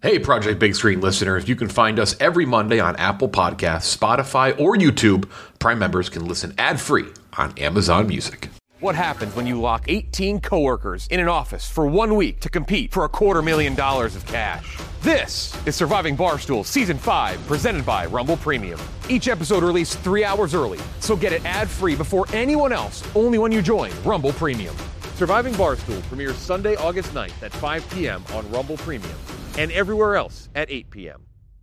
Hey, Project Big Screen listeners, you can find us every Monday on Apple Podcasts, Spotify, or YouTube. Prime members can listen ad-free on Amazon Music. What happens when you lock 18 coworkers in an office for 1 week to compete for $250,000 of cash? This is Surviving Barstool Season 5, presented by Rumble Premium. Each episode released 3 hours early, so get it ad-free before anyone else, only when you join Rumble Premium. Surviving Barstool premieres Sunday, August 9th at 5 p.m. on Rumble Premium and everywhere else at 8 p.m.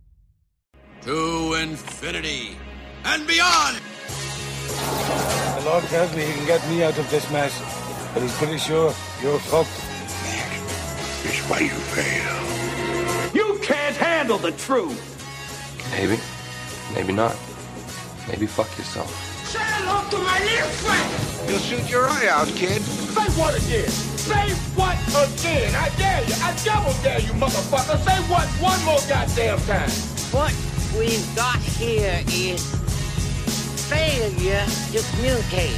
To infinity and beyond! The Lord tells me he can get me out of this mess, but he's pretty sure you're fucked. It's why you fail. You can't handle the truth! Maybe. Maybe not. Maybe fuck yourself. Say hello to my little friend! You'll shoot your eye out, kid. Say what again? Say what again? I dare you. I double dare you, motherfucker. Say what one more goddamn time. What we've got here is failure to communicate.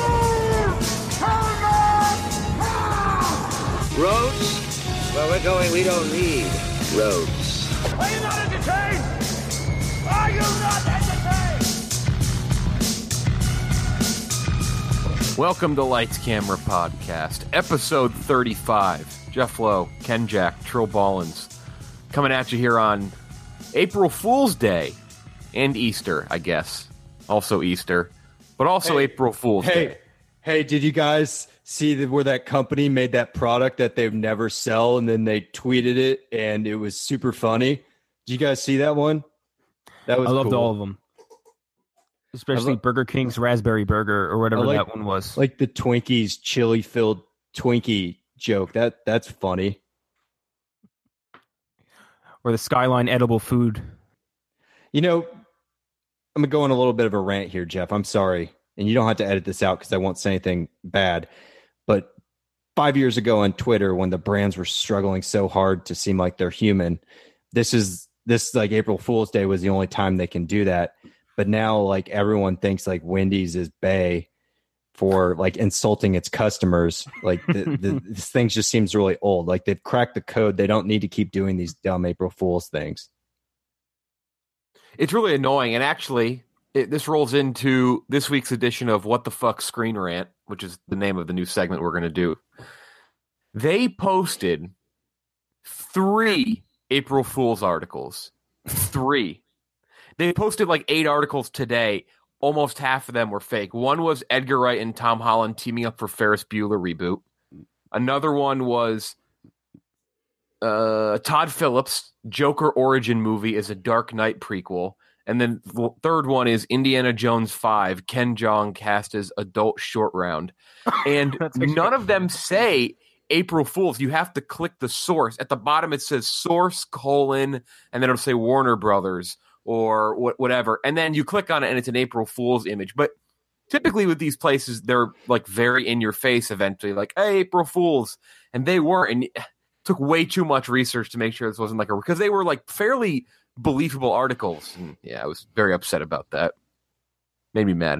Roads? Where we're going, we don't need roads. Are you not entertained? Are you not entertained? Welcome to Lights Camera Podcast, episode 35. Jeff Lowe, Ken Jack, Trill Ballins, coming at you here on April Fool's Day and Easter, I guess. Also Easter, but also April Fool's Day. Hey, did you guys see where that company made that product that they've never sell, and then they tweeted it, and it was super funny? Did you guys see that one? That was I loved cool. all of them. Especially Burger King's Raspberry Burger or whatever that one was. Like the Twinkies chili-filled Twinkie joke. That's funny. Or the Skyline edible food. You know, I'm going to go on a little bit of a rant here, Jeff. I'm sorry. And you don't have to edit this out because I won't say anything bad. But 5 years ago on Twitter, when the brands were struggling so hard to seem like they're human, this like April Fool's Day was the only time they can do that. But now, like, everyone thinks like Wendy's is bae for like insulting its customers. Like this thing just seems really old. Like they've cracked the code. They don't need to keep doing these dumb April Fool's things. It's really annoying, and actually, this rolls into this week's edition of What the Fuck Screen Rant, which is the name of the new segment we're going to do. They posted 3 April Fool's articles. 3. They posted like 8 articles today. Almost half of them were fake. One was Edgar Wright and Tom Holland teaming up for Ferris Bueller reboot. Another one was Todd Phillips' Joker origin movie is a Dark Knight prequel. And then the third one is Indiana Jones 5, Ken Jeong cast as adult short round. And none of them say April Fools. You have to click the source. At the bottom it says source : and then it'll say Warner Brothers or whatever. And then you click on it and it's an April Fool's image. But typically with these places, they're like very in your face eventually, like, hey, April Fools. And they weren't. And it took way too much research to make sure this wasn't like because they were like fairly believable articles. And yeah, I was very upset about that. Made me mad.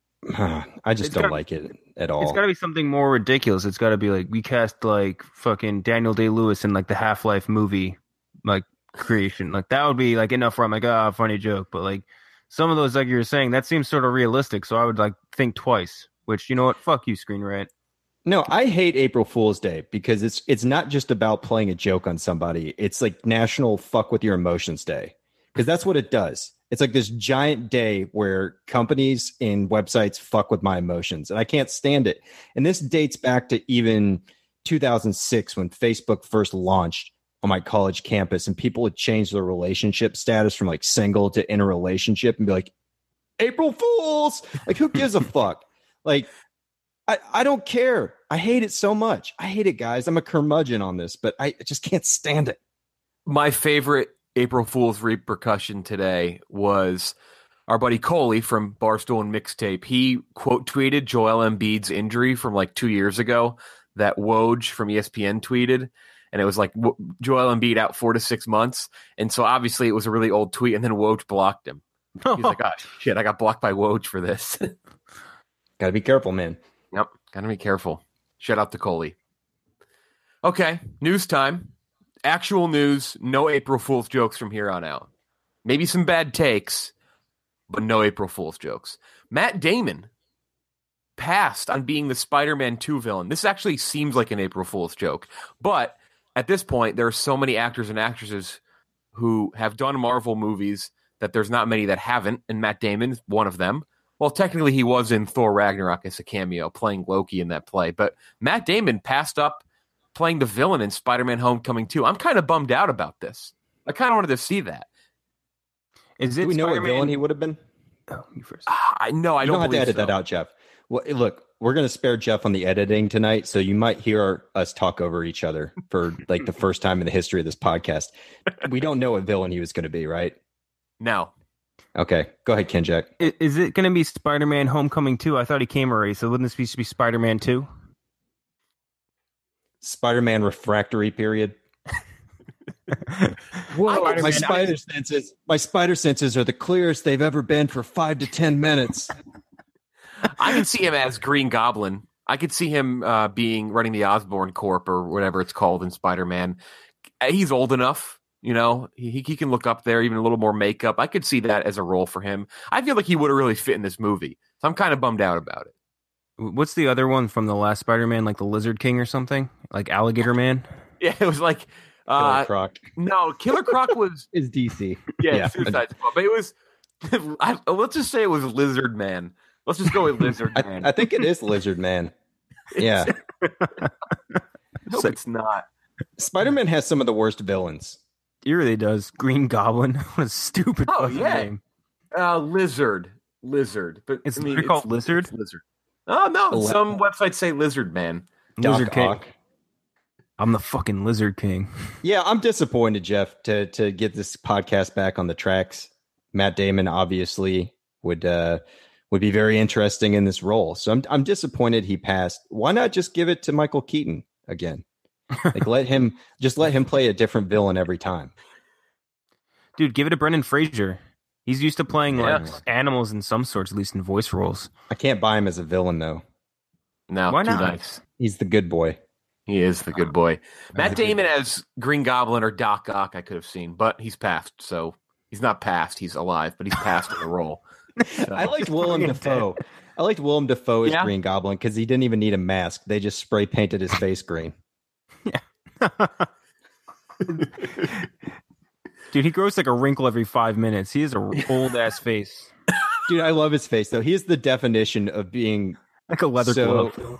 I just don't like it at all. It's got to be something more ridiculous. It's got to be like we cast like fucking Daniel Day-Lewis in like the Half-Life movie, like creation. Like that would be like enough where I'm like, funny joke. But like some of those, like you were saying, that seems sort of realistic. So I would like think twice. Which, you know what? Fuck you, Screen Rant. No, I hate April Fool's Day because it's not just about playing a joke on somebody. It's like National Fuck With Your Emotions Day, because that's what it does. It's like this giant day where companies and websites fuck with my emotions, and I can't stand it. And this dates back to even 2006 when Facebook first launched on my college campus, and people would change their relationship status from like single to in a relationship and be like, April Fools! Like, who gives a fuck? Like, I don't care. I hate it so much. I hate it, guys. I'm a curmudgeon on this, but I just can't stand it. My favorite April Fool's repercussion today was our buddy Coley from Barstool and Mixtape. He quote tweeted Joel Embiid's injury from like 2 years ago that Woj from ESPN tweeted. And it was like Joel Embiid out 4 to 6 months. And so obviously it was a really old tweet, and then Woj blocked him. He's like, oh, shit, I got blocked by Woj for this. Gotta be careful, man. Yep, gotta be careful. Shout out to Coley. Okay, news time. actual news, no April Fool's jokes from here on out. Maybe some bad takes, but no April Fool's jokes. Matt Damon passed on being the Spider-Man 2 villain. This actually seems like an April Fool's joke, but at this point, there are so many actors and actresses who have done Marvel movies that there's not many that haven't, and Matt Damon's one of them. Well, technically, he was in Thor Ragnarok as a cameo, playing Loki in that play, but Matt Damon passed up playing the villain in Spider-Man Homecoming 2. I'm kind of bummed out about this. I kind of wanted to see that. Do we know what villain he would have been? Oh, you first. No, I don't have to edit that out, Jeff. Well, look, we're going to spare Jeff on the editing tonight, so you might hear us talk over each other for like the first time in the history of this podcast. We don't know what villain he was going to be, right? No. Okay, go ahead, Kenjack. Is it going to be Spider-Man Homecoming 2? I thought he came already, so wouldn't this be Spider-Man 2? Spider-Man refractory period. Whoa, my spider senses are the clearest they've ever been for 5 to 10 minutes. I can see him as Green Goblin. I could see him running the Osborn Corp or whatever it's called in Spider-Man. He's old enough, you know. He can look up there, even a little more makeup. I could see that as a role for him. I feel like he would have really fit in this movie. So I'm kind of bummed out about it. What's the other one from the last Spider-Man, like the Lizard King or something? Like Alligator Man? Yeah, it was like... Killer Croc. No, Killer Croc was... is DC. Yeah, Suicide Squad. But it was... let's just say it was Lizard Man. Let's just go with Lizard Man. I think it is Lizard Man. Yeah. No, it's not. Spider-Man has some of the worst villains. He really does. Green Goblin. What a stupid name. Lizard. But it's called Lizard? It's Lizard. Oh, no. Some websites say Lizard Man. Lizard King. I'm the fucking Lizard King. Yeah, I'm disappointed, Jeff, to get this podcast back on the tracks. Matt Damon obviously would be very interesting in this role. So I'm disappointed he passed. Why not just give it to Michael Keaton again? Like let him play a different villain every time. Dude, give it to Brendan Fraser. He's used to playing like animals in some sorts, at least in voice roles. I can't buy him as a villain though. No, why too not? Nice. He's the good boy. He is the good boy. Matt Damon as Green Goblin or Doc Ock I could have seen, but he's passed. So he's not passed. He's alive, but he's passed in the role. So. I liked Willem Dafoe. I liked Willem Dafoe as Green Goblin because he didn't even need a mask. They just spray painted his face green. Yeah. Dude, he grows like a wrinkle every 5 minutes. He has a old ass face. Dude, I love his face though. He is the definition of being like a leather glove.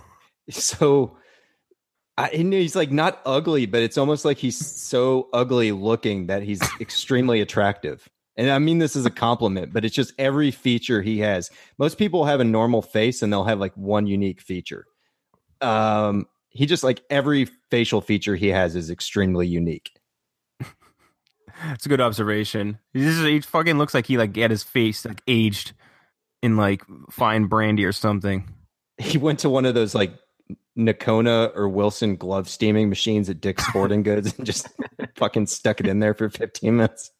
He's like not ugly, but it's almost like he's so ugly looking that he's extremely attractive. And I mean this as a compliment, but it's just every feature he has. Most people have a normal face and they'll have like one unique feature. He just like every facial feature he has is extremely unique. It's a good observation. He fucking looks like he like had his face like aged in like fine brandy or something. He went to one of those like Nakona or Wilson glove steaming machines at Dick's Sporting Goods and just fucking stuck it in there for 15 minutes.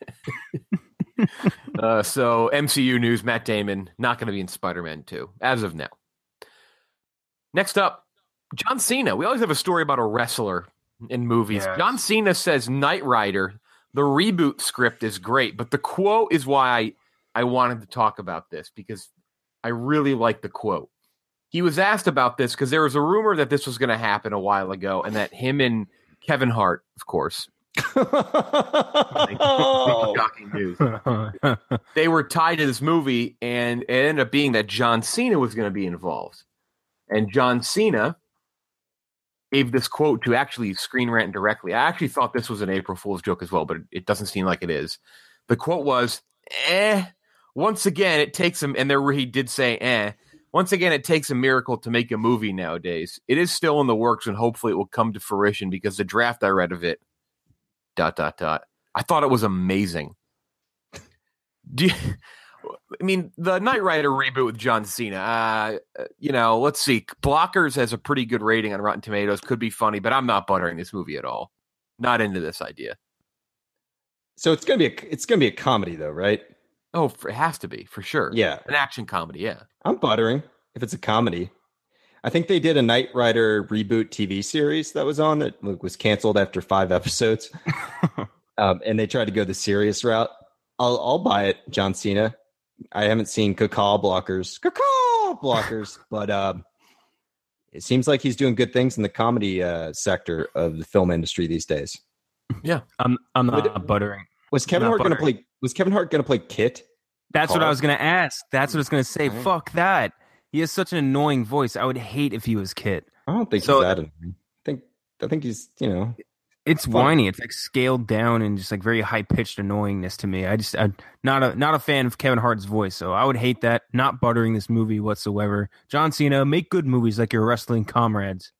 So MCU news, Matt Damon not going to be in Spider-Man 2 as of now. Next up, John Cena. We always have a story about a wrestler in movies. Yes. John Cena says Knight Rider, the reboot script is great, but the quote is why I wanted to talk about this because I really like the quote. He was asked about this because there was a rumor that this was going to happen a while ago and that him and Kevin Hart, of course, shocking news. They were tied to this movie and it ended up being that John Cena was going to be involved. And John Cena gave this quote to actually Screen Rant directly. I actually thought this was an April Fool's joke as well, but it doesn't seem like it is. The quote was, once again, it takes him, and there he did say, once again, it takes a miracle to make a movie nowadays. It is still in the works, and hopefully it will come to fruition because the draft I read of it, ... I thought it was amazing. The Knight Rider reboot with John Cena, let's see. Blockers has a pretty good rating on Rotten Tomatoes. Could be funny, but I'm not buttering this movie at all. Not into this idea. So it's gonna be a comedy, though, right? Oh, it has to be for sure. Yeah, an action comedy. Yeah, I'm buttering if it's a comedy. I think they did a Knight Rider reboot TV series that was on that was canceled after 5 episodes. And they tried to go the serious route. I'll buy it, John Cena. I haven't seen Cacaw Blockers, but it seems like he's doing good things in the comedy sector of the film industry these days. Yeah, I'm not buttering. Was Kevin Hart going to play Kit? That's what I was going to ask. That's what I was going to say. Right. Fuck that. He has such an annoying voice. I would hate if he was Kit. I don't think he's that annoying. I think he's, it's whiny. It's like scaled down and just like very high pitched annoyingness to me. I'm not a fan of Kevin Hart's voice, so I would hate that. Not buttering this movie whatsoever. John Cena, make good movies like your wrestling comrades.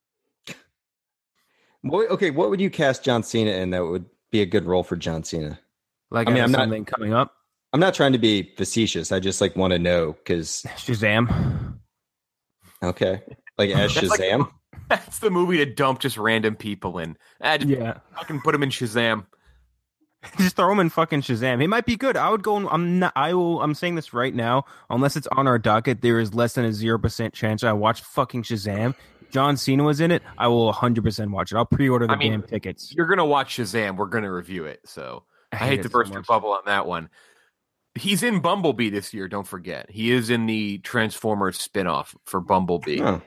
Okay, what would you cast John Cena in that would be a good role for John Cena? Like, I'm something coming up. I'm not trying to be facetious. I just want to know because Shazam. Okay, like as Shazam. That's the movie to dump just random people in. I can put him in Shazam. Just throw him in fucking Shazam. He might be good. I would go. I'm saying this right now. Unless it's on our docket, there is less than a 0% chance I watch fucking Shazam. John Cena was in it. I will 100% watch it. I'll pre-order the damn tickets. You're gonna watch Shazam. We're gonna review it. So I hate to burst your bubble on that one. He's in Bumblebee this year. Don't forget, he is in the Transformers spinoff for Bumblebee. Oh.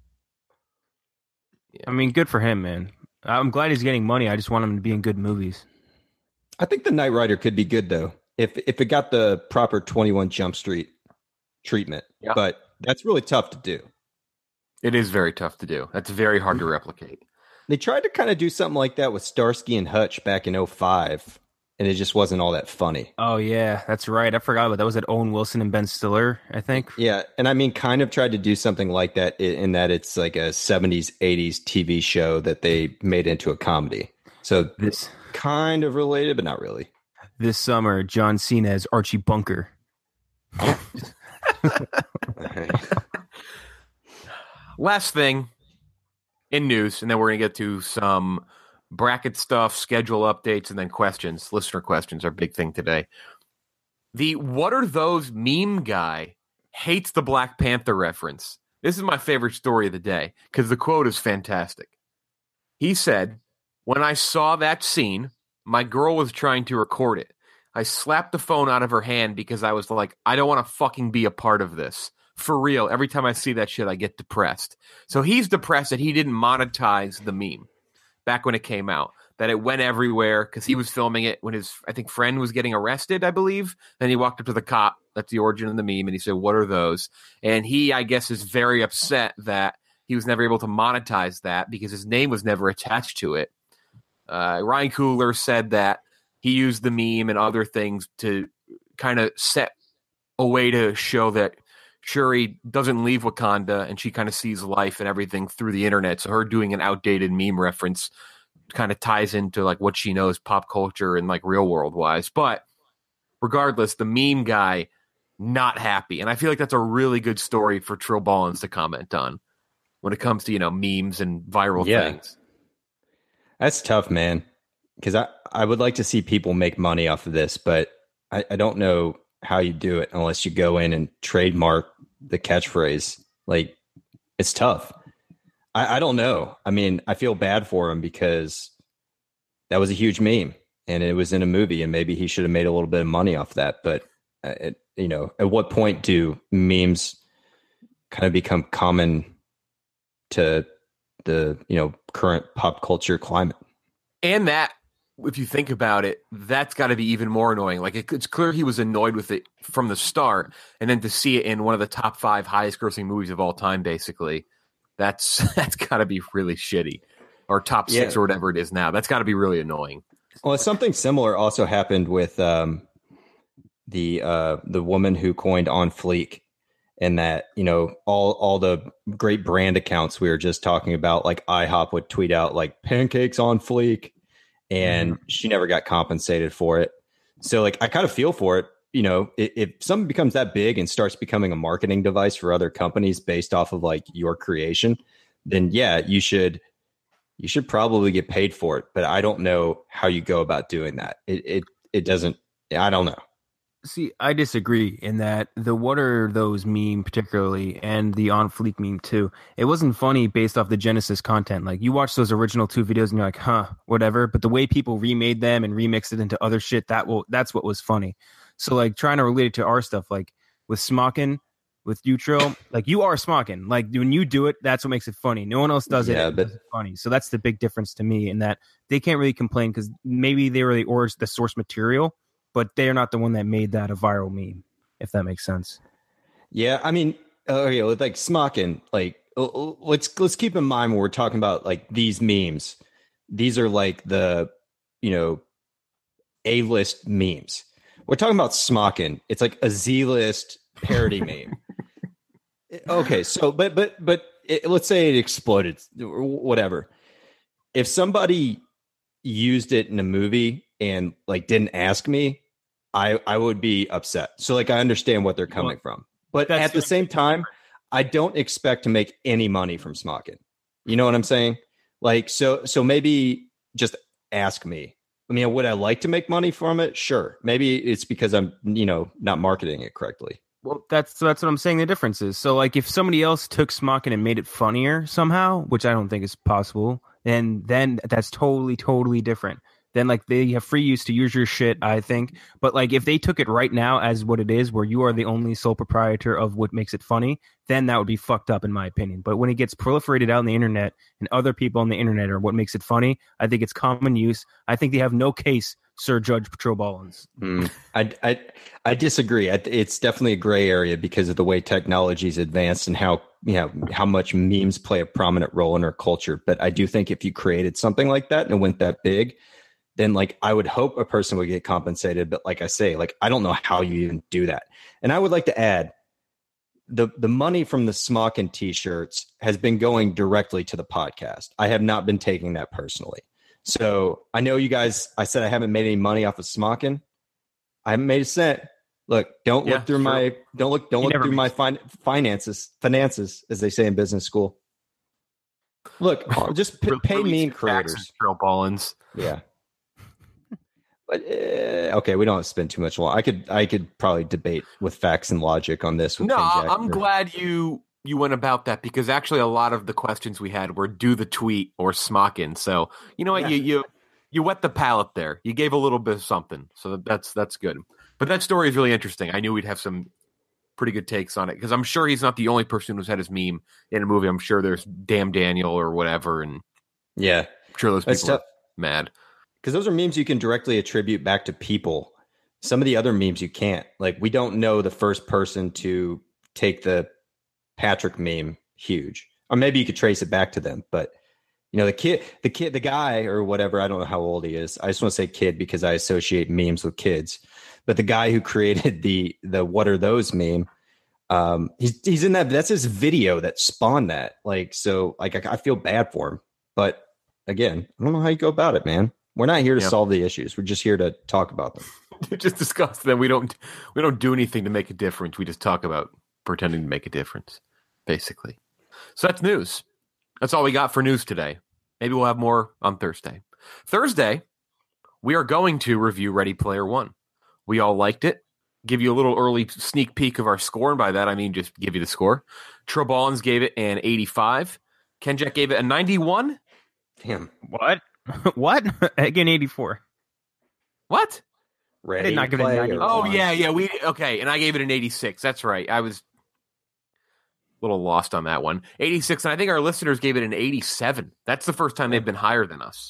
Yeah. I mean, good for him, man. I'm glad he's getting money. I just want him to be in good movies. I think the Knight Rider could be good though, if it got the proper 21 Jump Street treatment. Yeah. But that's really tough to do. It is very tough to do. That's very hard to replicate. They tried to kind of do something like that with Starsky and Hutch back in 2005, and it just wasn't all that funny. Oh, yeah, that's right. I forgot about that. Was it Owen Wilson and Ben Stiller, I think? Yeah, and I mean, kind of tried to do something like that in that it's like a 70s, 80s TV show that they made into a comedy. So this kind of related, but not really. This summer, John Cena as Archie Bunker. Last thing in news, and then we're going to get to some bracket stuff, schedule updates, and then questions. Listener questions are a big thing today. The what are those meme guy hates the Black Panther reference. This is my favorite story of the day because the quote is fantastic. He said, "When I saw that scene, my girl was trying to record it. I slapped the phone out of her hand because I was like, I don't want to fucking be a part of this. For real, every time I see that shit, I get depressed." So he's depressed that he didn't monetize the meme back when it came out, that it went everywhere because he was filming it when his, I think, friend was getting arrested, I believe. Then he walked up to the cop. That's the origin of the meme. And he said, "What are those?" And he, I guess, is very upset that he was never able to monetize that because his name was never attached to it. Ryan Coogler said that he used the meme and other things to kind of set a way to show that Shuri doesn't leave Wakanda and she kind of sees life and everything through the internet. So her doing an outdated meme reference kind of ties into like what she knows pop culture and like real world wise. But regardless, the meme guy not happy. And I feel like that's a really good story for Trill Ballins to comment on when it comes to, memes and viral things. That's tough, man. Because I would like to see people make money off of this, but I don't know how you do it unless you go in and trademark the catchphrase. Like, it's tough. I don't know. I mean, I feel bad for him because that was a huge meme and it was in a movie and maybe he should have made a little bit of money off that. But, at what point do memes kind of become common to the, current pop culture climate? And that, if you think about it, that's got to be even more annoying. Like, it's clear he was annoyed with it from the start, and then to see it in one of the top 5 highest grossing movies of all time, basically, that's got to be really shitty. Or top 6 or whatever it is now. That's got to be really annoying. Well, something similar also happened with the woman who coined On Fleek, and that, all the great brand accounts we were just talking about, like IHOP would tweet out like pancakes on fleek, and she never got compensated for it. So like, I kind of feel for it. If something becomes that big and starts becoming a marketing device for other companies based off of like your creation, then yeah, you should probably get paid for it. But I don't know how you go about doing that. It doesn't, I don't know. See, I disagree in that the What Are Those meme particularly and the On Fleek meme too, it wasn't funny based off the Genesis content. Like you watch those original 2 videos and you're like, huh, whatever. But the way people remade them and remixed it into other shit, that's what was funny. So like trying to relate it to our stuff, like with Smockin', with Utro, like you are Smockin'. Like when you do it, that's what makes it funny. No one else does it. But it's funny. So that's the big difference to me in that they can't really complain because maybe they were the source material, but they're not the one that made that a viral meme, if that makes sense. Yeah, I mean, okay, like Smockin', like let's keep in mind when we're talking about like these memes. These are like the, A-list memes. We're talking about Smockin'. It's like a Z-list parody meme. Okay, so but let's say it exploded or whatever. If somebody used it in a movie and like didn't ask me, I would be upset. So like I understand what they're coming from. But at the same time, I don't expect to make any money from Smockin'. You know what I'm saying? Like so maybe just ask me. I mean, would I like to make money from it? Sure. Maybe it's because I'm, not marketing it correctly. Well, that's what I'm saying the difference is. So like if somebody else took Smockin' and made it funnier somehow, which I don't think is possible, then that's totally different. Then like they have free use to use your shit, I think. But like if they took it right now as what it is, where you are the only sole proprietor of what makes it funny, then that would be fucked up in my opinion. But when it gets proliferated out on the internet and other people on the internet are what makes it funny, I think it's common use. I think they have no case, Sir Judge Patrol-Ballins. I disagree. It's definitely a gray area because of the way technology's advanced and how much memes play a prominent role in our culture. But I do think if you created something like that and it went that big, then like I would hope a person would get compensated. But like I say, like I don't know how you even do that. And I would like to add the money from the Smockin' t-shirts has been going directly to the podcast. I have not been taking that personally. So I know you guys, I said I haven't made any money off of Smockin'. I haven't made a cent. Look, don't look through my finances, as they say in business school. Look, just pay meme creators. Ballins. Yeah. But okay, we don't have to spend too much long. I could probably debate with facts and logic on this. No, I'm glad you went about that because actually a lot of the questions we had were do the tweet or Smockin'. So you know what, you wet the palate there. You gave a little bit of something, so that's good. But that story is really interesting. I knew we'd have some pretty good takes on it because I'm sure he's not the only person who's had his meme in a movie. I'm sure there's Damn Daniel or whatever, and yeah, I'm sure those people are mad. Because those are memes you can directly attribute back to people. Some of the other memes you can't. Like, we don't know the first person to take the Patrick meme huge. Or maybe you could trace it back to them. But, the guy or whatever, I don't know how old he is. I just want to say kid because I associate memes with kids. But the guy who created the What Are Those meme, he's in that. That's his video that spawned that. Like, so like I feel bad for him. But again, I don't know how you go about it, man. We're not here to solve the issues. We're just here to talk about them. Just discuss them. We don't do anything to make a difference. We just talk about pretending to make a difference, basically. So that's news. That's all we got for news today. Maybe we'll have more on Thursday. Thursday, we are going to review Ready Player One. We all liked it. Give you a little early sneak peek of our score, and by that I mean just give you the score. Trollballins gave it an 85. Kenjack gave it a 91. Damn. What? What? Again, 84. What? I did not give it a 90. Oh, yeah. Okay, and I gave it an 86. That's right. I was a little lost on that one. 86, and I think our listeners gave it an 87. That's the first time they've been higher than us.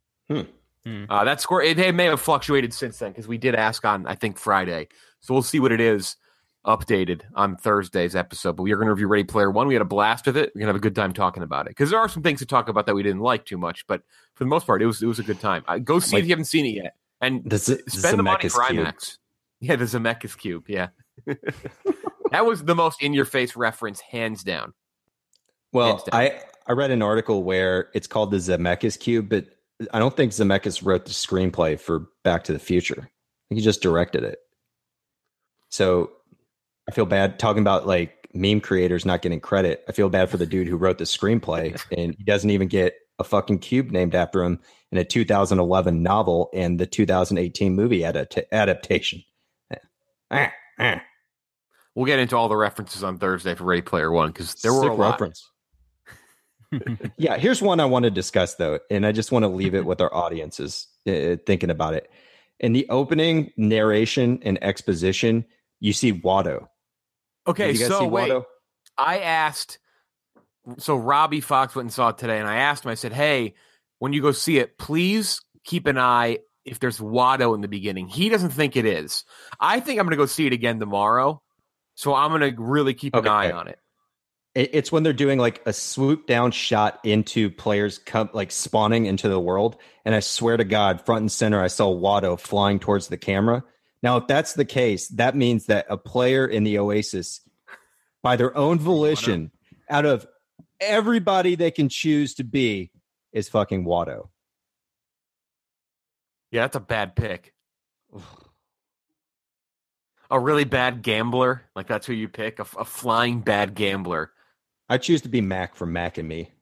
That score, it may have fluctuated since then, because we did ask on, I think, Friday. So we'll see what it is updated on Thursday's episode. But we are going to review Ready Player One. We had a blast with it. We're going to have a good time talking about it, because there are some things to talk about that we didn't like too much, but for the most part, it was a good time. Go see it if you haven't seen it yet, and spend the money for IMAX. Yeah, the Zemeckis Cube. Yeah, that was the most in-your-face reference, hands down. Well, I read an article where it's called the Zemeckis Cube, but I don't think Zemeckis wrote the screenplay for Back to the Future. I think he just directed it. So I feel bad talking about like meme creators not getting credit. I feel bad for the dude who wrote the screenplay, and he doesn't even get a fucking cube named after him in a 2011 novel and the 2018 movie adaptation. We'll get into all the references on Thursday for Ready Player One because there were Sick a lot. reference. Yeah, here's one I want to discuss though, and I just want to leave it with our audiences thinking about it. In the opening narration and exposition, you see Watto. Okay, so wait. Watto? I asked. So Robbie Fox went and saw it today, and I asked him. I said, "Hey, when you go see it, please keep an eye if there's Watto in the beginning." He doesn't think it is. I think I'm going to go see it again tomorrow, so I'm going to really keep an eye on it. It's when they're doing like a swoop down shot into players like spawning into the world. And I swear to God, front and center, I saw Watto flying towards the camera. Now, if that's the case, that means that a player in the Oasis, by their own volition, out of everybody they can choose to be, is fucking Watto. Yeah, that's a bad pick. A really bad gambler. Like that's who you pick. A flying bad gambler. I choose to be Mac from Mac and Me.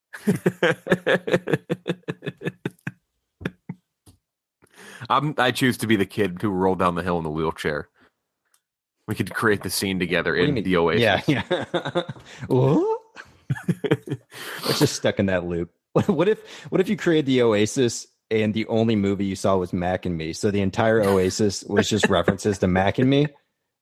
I choose to be the kid who rolled down the hill in the wheelchair. We could create the scene together in the Oasis. Yeah. It's just stuck in that loop. What if you created the Oasis and the only movie you saw was Mac and Me? So the entire Oasis was just references to Mac and Me.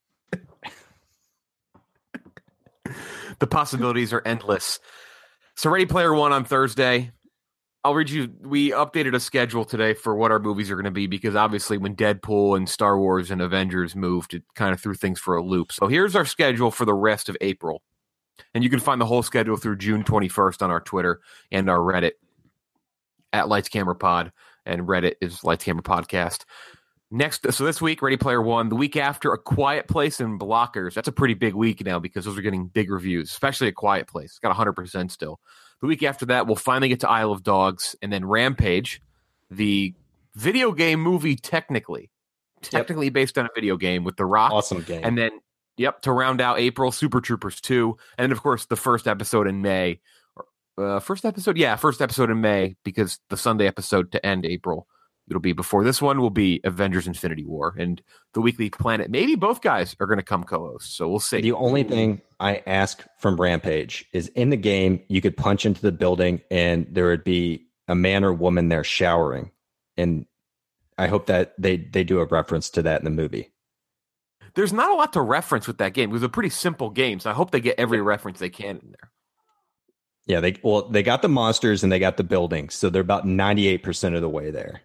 The possibilities are endless. So Ready Player One on Thursday. I'll read you. We updated a schedule today for what our movies are going to be because obviously when Deadpool and Star Wars and Avengers moved, it kind of threw things for a loop. So here's our schedule for the rest of April. And you can find the whole schedule through June 21st on our Twitter and our Reddit at Lights Camera Pod. And Reddit is Lights Camera Podcast. So this week, Ready Player One. The week after, A Quiet Place and Blockers. That's a pretty big week now because those are getting big reviews, especially A Quiet Place. It's got 100% still. The week after that, we'll finally get to Isle of Dogs and then Rampage, the video game movie technically based on a video game with The Rock. Awesome game. And then, to round out April, Super Troopers 2. And then, of course, the first episode in May. First episode in May because the Sunday episode to end April. It'll be before this one will be Avengers Infinity War and the Weekly Planet. Maybe both guys are going to come co-host, so we'll see. The only thing I ask from Rampage is in the game, you could punch into the building and there would be a man or woman there showering. And I hope that they do a reference to that in the movie. There's not a lot to reference with that game. It was a pretty simple game, so I hope they get every reference they can in there. Yeah, they got the monsters and they got the buildings, so they're about 98% of the way there.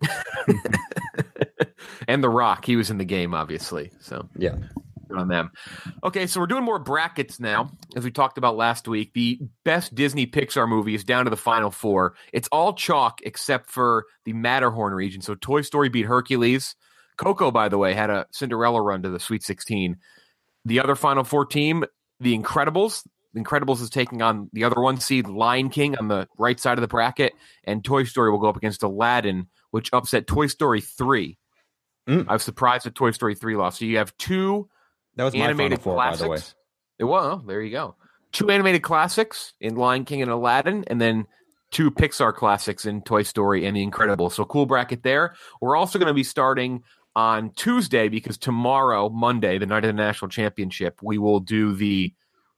And The Rock, he was in the game, obviously. So yeah, good on them. Okay, so we're doing more brackets now, as we talked about last week. The best Disney Pixar movie is down to the final four. It's all chalk except for the Matterhorn region. So Toy Story beat Hercules. Coco, by the way, had a Cinderella run to the Sweet 16. The other final four team, The Incredibles. Incredibles is taking on the other one seed, Lion King, on the right side of the bracket, and Toy Story will go up against Aladdin, which upset Toy Story 3. I was surprised that Toy Story 3 lost. So you have two animated classics. By the way. Well, there you go. Two animated classics in Lion King and Aladdin, and then two Pixar classics in Toy Story and The Incredibles. So cool bracket there. We're also going to be starting on Tuesday because tomorrow, Monday, the night of the national championship, we will do the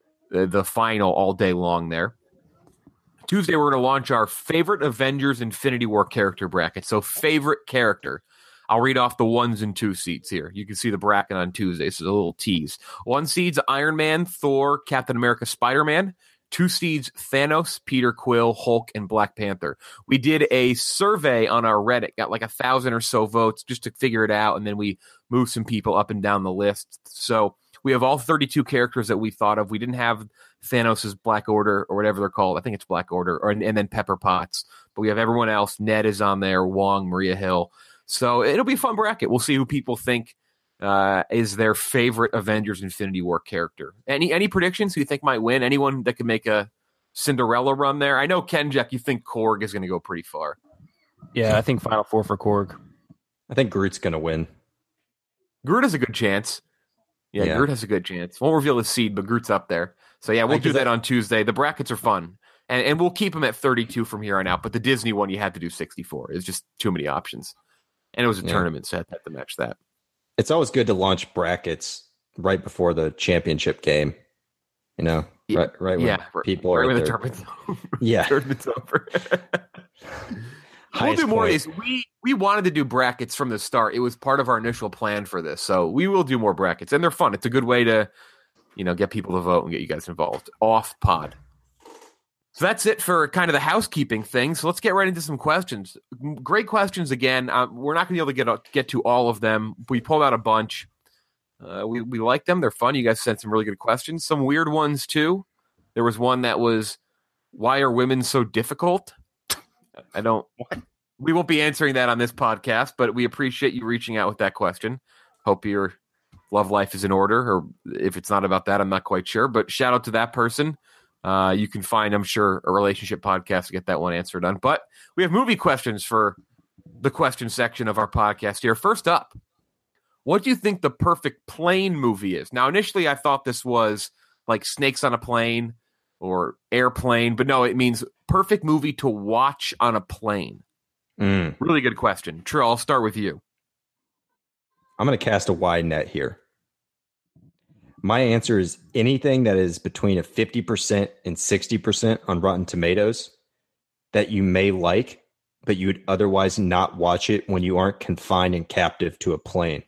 final all day long there. Tuesday, we're going to launch our favorite Avengers Infinity War character bracket. So favorite character. I'll read off the 1s and 2 seeds here. You can see the bracket on Tuesday. So a little tease. 1 seeds, Iron Man, Thor, Captain America, Spider-Man. 2 seeds, Thanos, Peter Quill, Hulk, and Black Panther. We did a survey on our Reddit, got like 1,000 or so votes just to figure it out, and then we moved some people up and down the list. So we have all 32 characters that we thought of. We didn't have Thanos' Black Order or whatever they're called. I think it's Black Order, and then Pepper Potts. But we have everyone else. Ned is on there, Wong, Maria Hill. So it'll be a fun bracket. We'll see who people think is their favorite Avengers Infinity War character. Any predictions who you think might win? Anyone that could make a Cinderella run there? I know, Kenjack, you think Korg is going to go pretty far. Yeah, I think Final Four for Korg. I think Groot's going to win. Groot has a good chance. Yeah, Groot has a good chance. Won't reveal his seed, but Groot's up there. So yeah, we'll do that on Tuesday. The brackets are fun. And we'll keep them at 32 from here on out. But the Disney one, you had to do 64. It's just too many options. And it was a tournament, so I had to match that. It's always good to launch brackets right before the championship game. You know, right when people right are when the there. tournament's over. Yeah. Tournament's over. We'll do more of these. We wanted to do brackets from the start. It was part of our initial plan for this. So we will do more brackets. And they're fun. It's a good way to, get people to vote and get you guys involved. Off pod. So that's it for kind of the housekeeping thing. So let's get right into some questions. Great questions again. We're not going to be able to get to all of them. We pulled out a bunch. We like them. They're fun. You guys sent some really good questions. Some weird ones too. There was one that was, why are women so difficult? We won't be answering that on this podcast, but we appreciate you reaching out with that question. Hope your love life is in order, or if it's not about that, I'm not quite sure, but shout out to that person. You can find, I'm sure, a relationship podcast to get that one answered on, but we have movie questions for the question section of our podcast here. First up, what do you think the perfect plane movie is? Now, initially I thought this was like Snakes on a Plane or Airplane, but no, it means perfect movie to watch on a plane. Really good question. Trill, I'll start with you. I'm going to cast a wide net here. My answer is anything that is between a 50% and 60% on Rotten Tomatoes that you may like, but you would otherwise not watch it when you aren't confined and captive to a plane.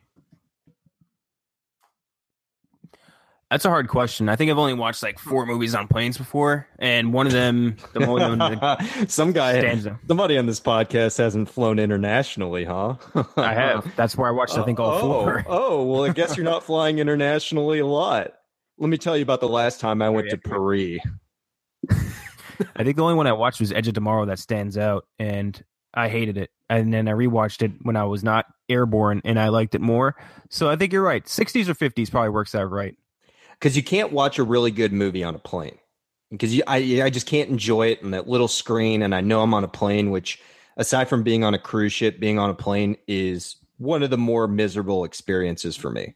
That's a hard question. I think I've only watched like 4 movies on planes before, and one of them, the only one that somebody on this podcast hasn't flown internationally, huh? I have. That's where I watched, I think, all 4. Oh, well, I guess you're not flying internationally a lot. Let me tell you about the last time I went to Paris. I think the only one I watched was Edge of Tomorrow that stands out, and I hated it. And then I rewatched it when I was not airborne, and I liked it more. So I think you're right. 60s or 50s probably works out right. Because you can't watch a really good movie on a plane. Because I just can't enjoy it on that little screen. And I know I'm on a plane, which, aside from being on a cruise ship, being on a plane is one of the more miserable experiences for me.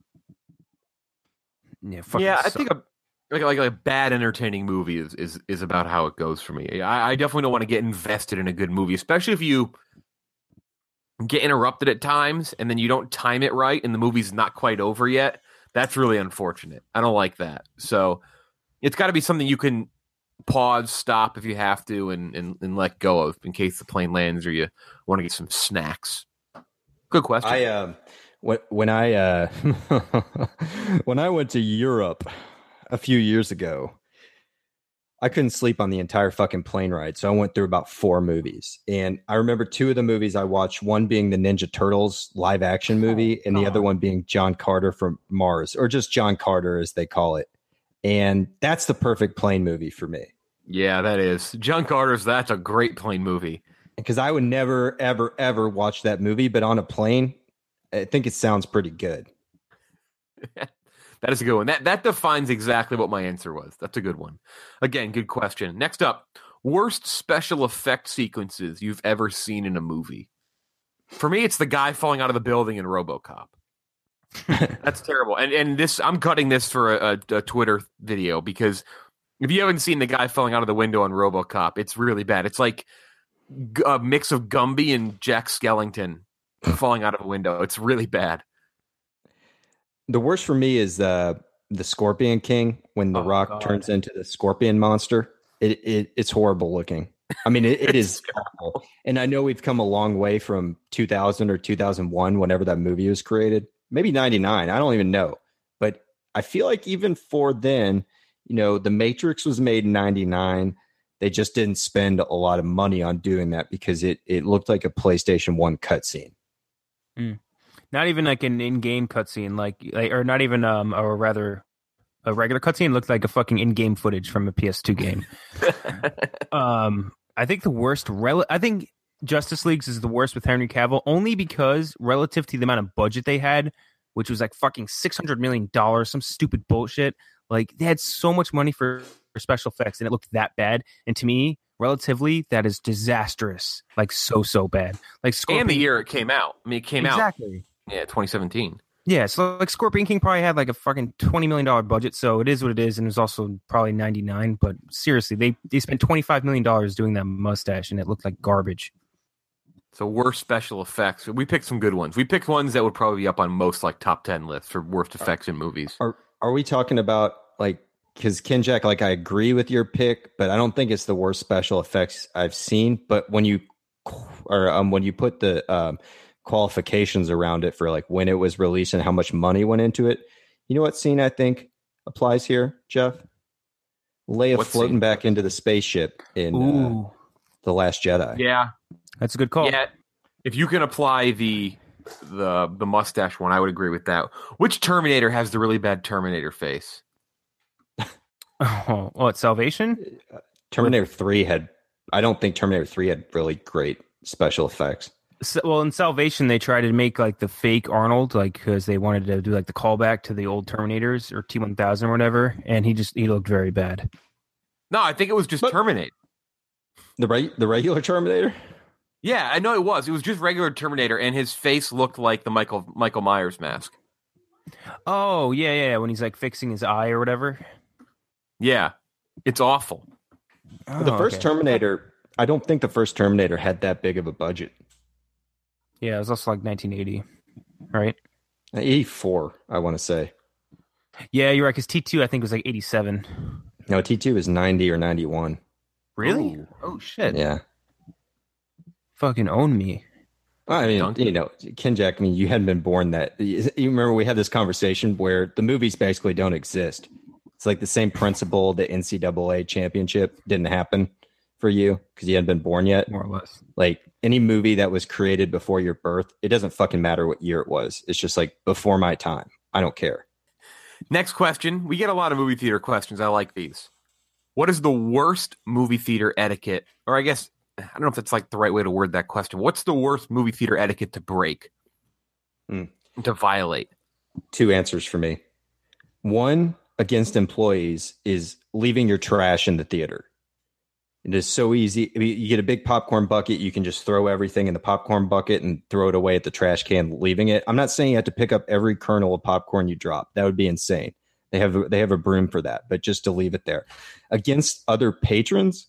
Yeah, I think a bad entertaining movie is about how it goes for me. I definitely don't want to get invested in a good movie, especially if you get interrupted at times and then you don't time it right and the movie's not quite over yet. That's really unfortunate. I don't like that. So it's got to be something you can pause, stop if you have to, and let go of in case the plane lands or you want to get some snacks. Good question. When I went to Europe a few years ago, I couldn't sleep on the entire fucking plane ride. So I went through about 4 movies. And I remember 2 of the movies I watched, one being the Ninja Turtles live action movie, and the other one being John Carter from Mars, or just John Carter as they call it. And that's the perfect plane movie for me. Yeah, that is. John Carter's, that's a great plane movie. Because I would never, ever, ever watch that movie, but on a plane, I think it sounds pretty good. That is a good one. That defines exactly what my answer was. That's a good one. Again, good question. Next up, worst special effect sequences you've ever seen in a movie. For me, it's the guy falling out of the building in RoboCop. That's terrible. And this, I'm cutting this for a Twitter video, because if you haven't seen the guy falling out of the window on RoboCop, it's really bad. It's like a mix of Gumby and Jack Skellington falling out of a window. It's really bad. The worst for me is the Scorpion King when The Rock turns into the Scorpion monster. It's horrible looking. I mean, it is awful. And I know we've come a long way from 2000 or 2001, whenever that movie was created. Maybe 99. I don't even know. But I feel like even for then, The Matrix was made in 99. They just didn't spend a lot of money on doing that because it looked like a PlayStation 1 cutscene. Not even like an in-game cutscene, or not even or rather a regular cutscene. Looked like a fucking in-game footage from a PS2 game. I think the worst. I think Justice League's is the worst with Henry Cavill, only because relative to the amount of budget they had, which was like fucking $600 million, some stupid bullshit. Like, they had so much money for special effects, and it looked that bad. And to me, relatively, that is disastrous. Like, so bad. Like, Scorpion, and the year it came out. I mean, it came out. Exactly. Yeah, 2017. Yeah, so like Scorpion King probably had like a fucking $20 million budget, so it is what it is, and it was also probably 99. But seriously, they spent $25 million doing that mustache, and it looked like garbage. So worst special effects. We picked some good ones. We picked ones that would probably be up on most like top 10 lists for worst effects in movies. Are we talking about like, because Kenjack, like I agree with your pick, but I don't think it's the worst special effects I've seen. But when you put the qualifications around it for like when it was released and how much money went into it, you know what scene I think applies here, Jeff? Leia floating back into the spaceship in The Last Jedi. Yeah, that's a good call. Yeah, if you can apply the mustache one, I would agree with that. Which Terminator has the really bad Terminator face? Oh, what, Salvation? Terminator 3 had. I don't think Terminator 3 had really great special effects. Well, in Salvation, they tried to make like the fake Arnold, like because they wanted to do like the callback to the old Terminators or T-1000 or whatever, and he looked very bad. No, I think it was just Terminator. The regular Terminator? Yeah, I know it was. It was just regular Terminator, and his face looked like the Michael Myers mask. Oh, yeah, when he's like fixing his eye or whatever. Yeah, it's awful. The first Terminator, I don't think the first Terminator had that big of a budget. Yeah, it was also like 1980, right? 84, I want to say. Yeah, you're right, because T2, I think, was like 87. No, T2 is 90 or 91. Really? Ooh. Oh, shit. Yeah. Fucking own me. I mean, you know, Kenjack, I mean, you hadn't been born that. You remember we had this conversation where the movies basically don't exist. It's like the same principle. The NCAA championship didn't happen for you because you hadn't been born yet. More or less. Like any movie that was created before your birth, it doesn't fucking matter what year it was. It's just like before my time. I don't care. Next question. We get a lot of movie theater questions. I like these. What is the worst movie theater etiquette? Or I guess, I don't know if that's like the right way to word that question. What's the worst movie theater etiquette to break? To violate? 2 answers for me. 1, against employees, is leaving your trash in the theater. It is so easy. I mean, you get a big popcorn bucket. You can just throw everything in the popcorn bucket and throw it away at the trash can, leaving it. I'm not saying you have to pick up every kernel of popcorn you drop. That would be insane. They have a broom for that, but just to leave it there. Against other patrons,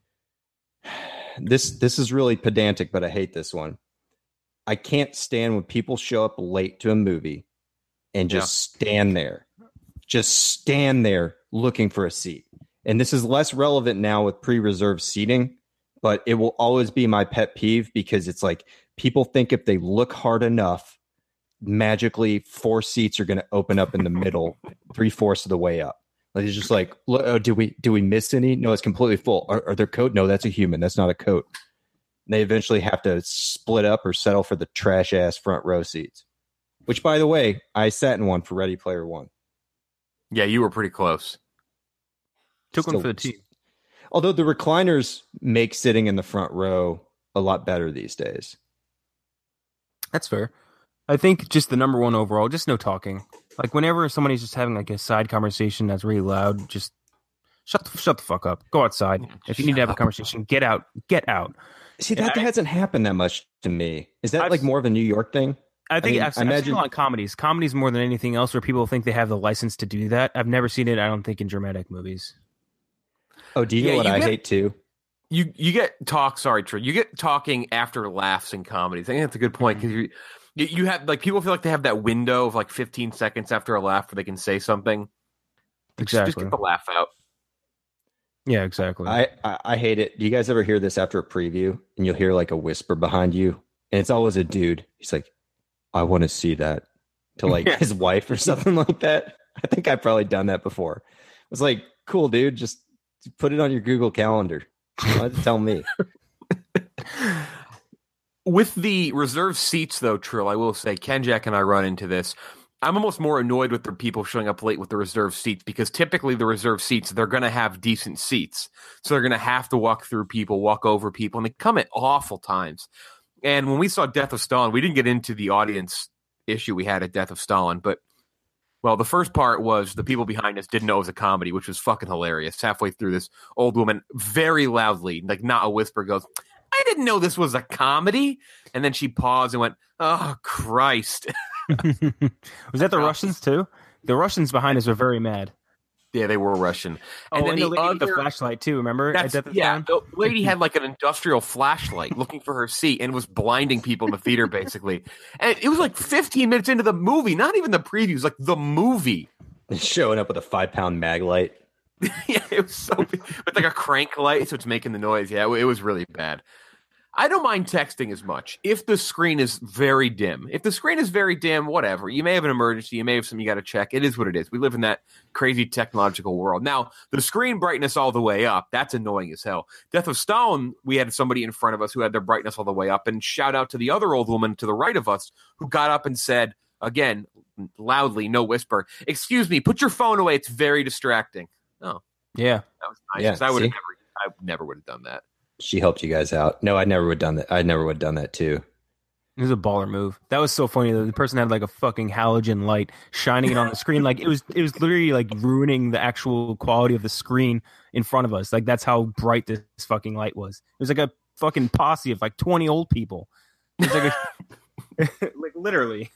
this is really pedantic, but I hate this one. I can't stand when people show up late to a movie and just stand there. Just stand there looking for a seat. And this is less relevant now with pre-reserved seating, but it will always be my pet peeve because it's like people think if they look hard enough, magically 4 seats are going to open up in the middle 3/4 of the way up. Like it's just like, do we miss any? No, it's completely full. Are there coat? No, that's a human. That's not a coat. And they eventually have to split up or settle for the trash ass front row seats. Which, by the way, I sat in one for Ready Player One. Yeah, you were pretty close. Took one for the team. Although the recliners make sitting in the front row a lot better these days. That's fair. I think just the number one overall, just no talking. Like whenever somebody's just having like a side conversation that's really loud, just shut the fuck up. Go outside. If you need to have a conversation, get out. Get out. See, that hasn't happened that much to me. Is that like more of a New York thing? I think I've seen it on comedies more than anything else where people think they have the license to do that. I've never seen it, I don't think, in dramatic movies. Oh, do you know what I hate too? You get sorry, Trey. You get talking after laughs in comedies. I think that's a good point because you have like people feel like they have that window of like 15 seconds after a laugh where they can say something. Exactly. Just get the laugh out. Yeah, exactly. I hate it. Do you guys ever hear this after a preview and you'll hear like a whisper behind you? And it's always a dude. He's like, I want to see that, to like his wife or something like that. I think I've probably done that before. It was like, cool, dude. Just put it on your Google Calendar. You don't have to tell me. With the reserved seats, though, Trill, I will say, Kenjack and I run into this. I'm almost more annoyed with the people showing up late with the reserved seats because typically the reserved seats, they're going to have decent seats. So they're going to have to walk through people, walk over people, and they come at awful times. And when we saw Death of Stalin, we didn't get into the audience issue we had at Death of Stalin, but, well, the first part was the people behind us didn't know it was a comedy, which was fucking hilarious. Halfway through, this old woman very loudly, like not a whisper, goes, I didn't know this was a comedy. And then she paused and went, oh, Christ. Was that the Russians, too? The Russians behind us were very mad. Yeah, they were Russian. And then the lady with the flashlight too. Remember? The lady had like an industrial flashlight looking for her seat and was blinding people in the theater, basically. And it was like 15 minutes into the movie, not even the previews, like the movie. Showing up with a 5-pound mag light. Yeah, it was so big. With like a crank light, so it's making the noise. Yeah, it was really bad. I don't mind texting as much if the screen is very dim. If the screen is very dim, whatever. You may have an emergency. You may have something you got to check. It is what it is. We live in that crazy technological world. Now, the screen brightness all the way up, that's annoying as hell. Death of Stalin, we had somebody in front of us who had their brightness all the way up. And shout out to the other old woman to the right of us who got up and said, again, loudly, no whisper, "Excuse me, put your phone away. It's very distracting." Oh, yeah. That was nice. Yeah, I never would have done that. She helped you guys out. No, I never would have done that. I never would have done that too. It was a baller move. That was so funny. The person had like a fucking halogen light shining it on the screen. Like it was literally like ruining the actual quality of the screen in front of us. Like that's how bright this fucking light was. It was like a fucking posse of like 20 old people. It was like like literally.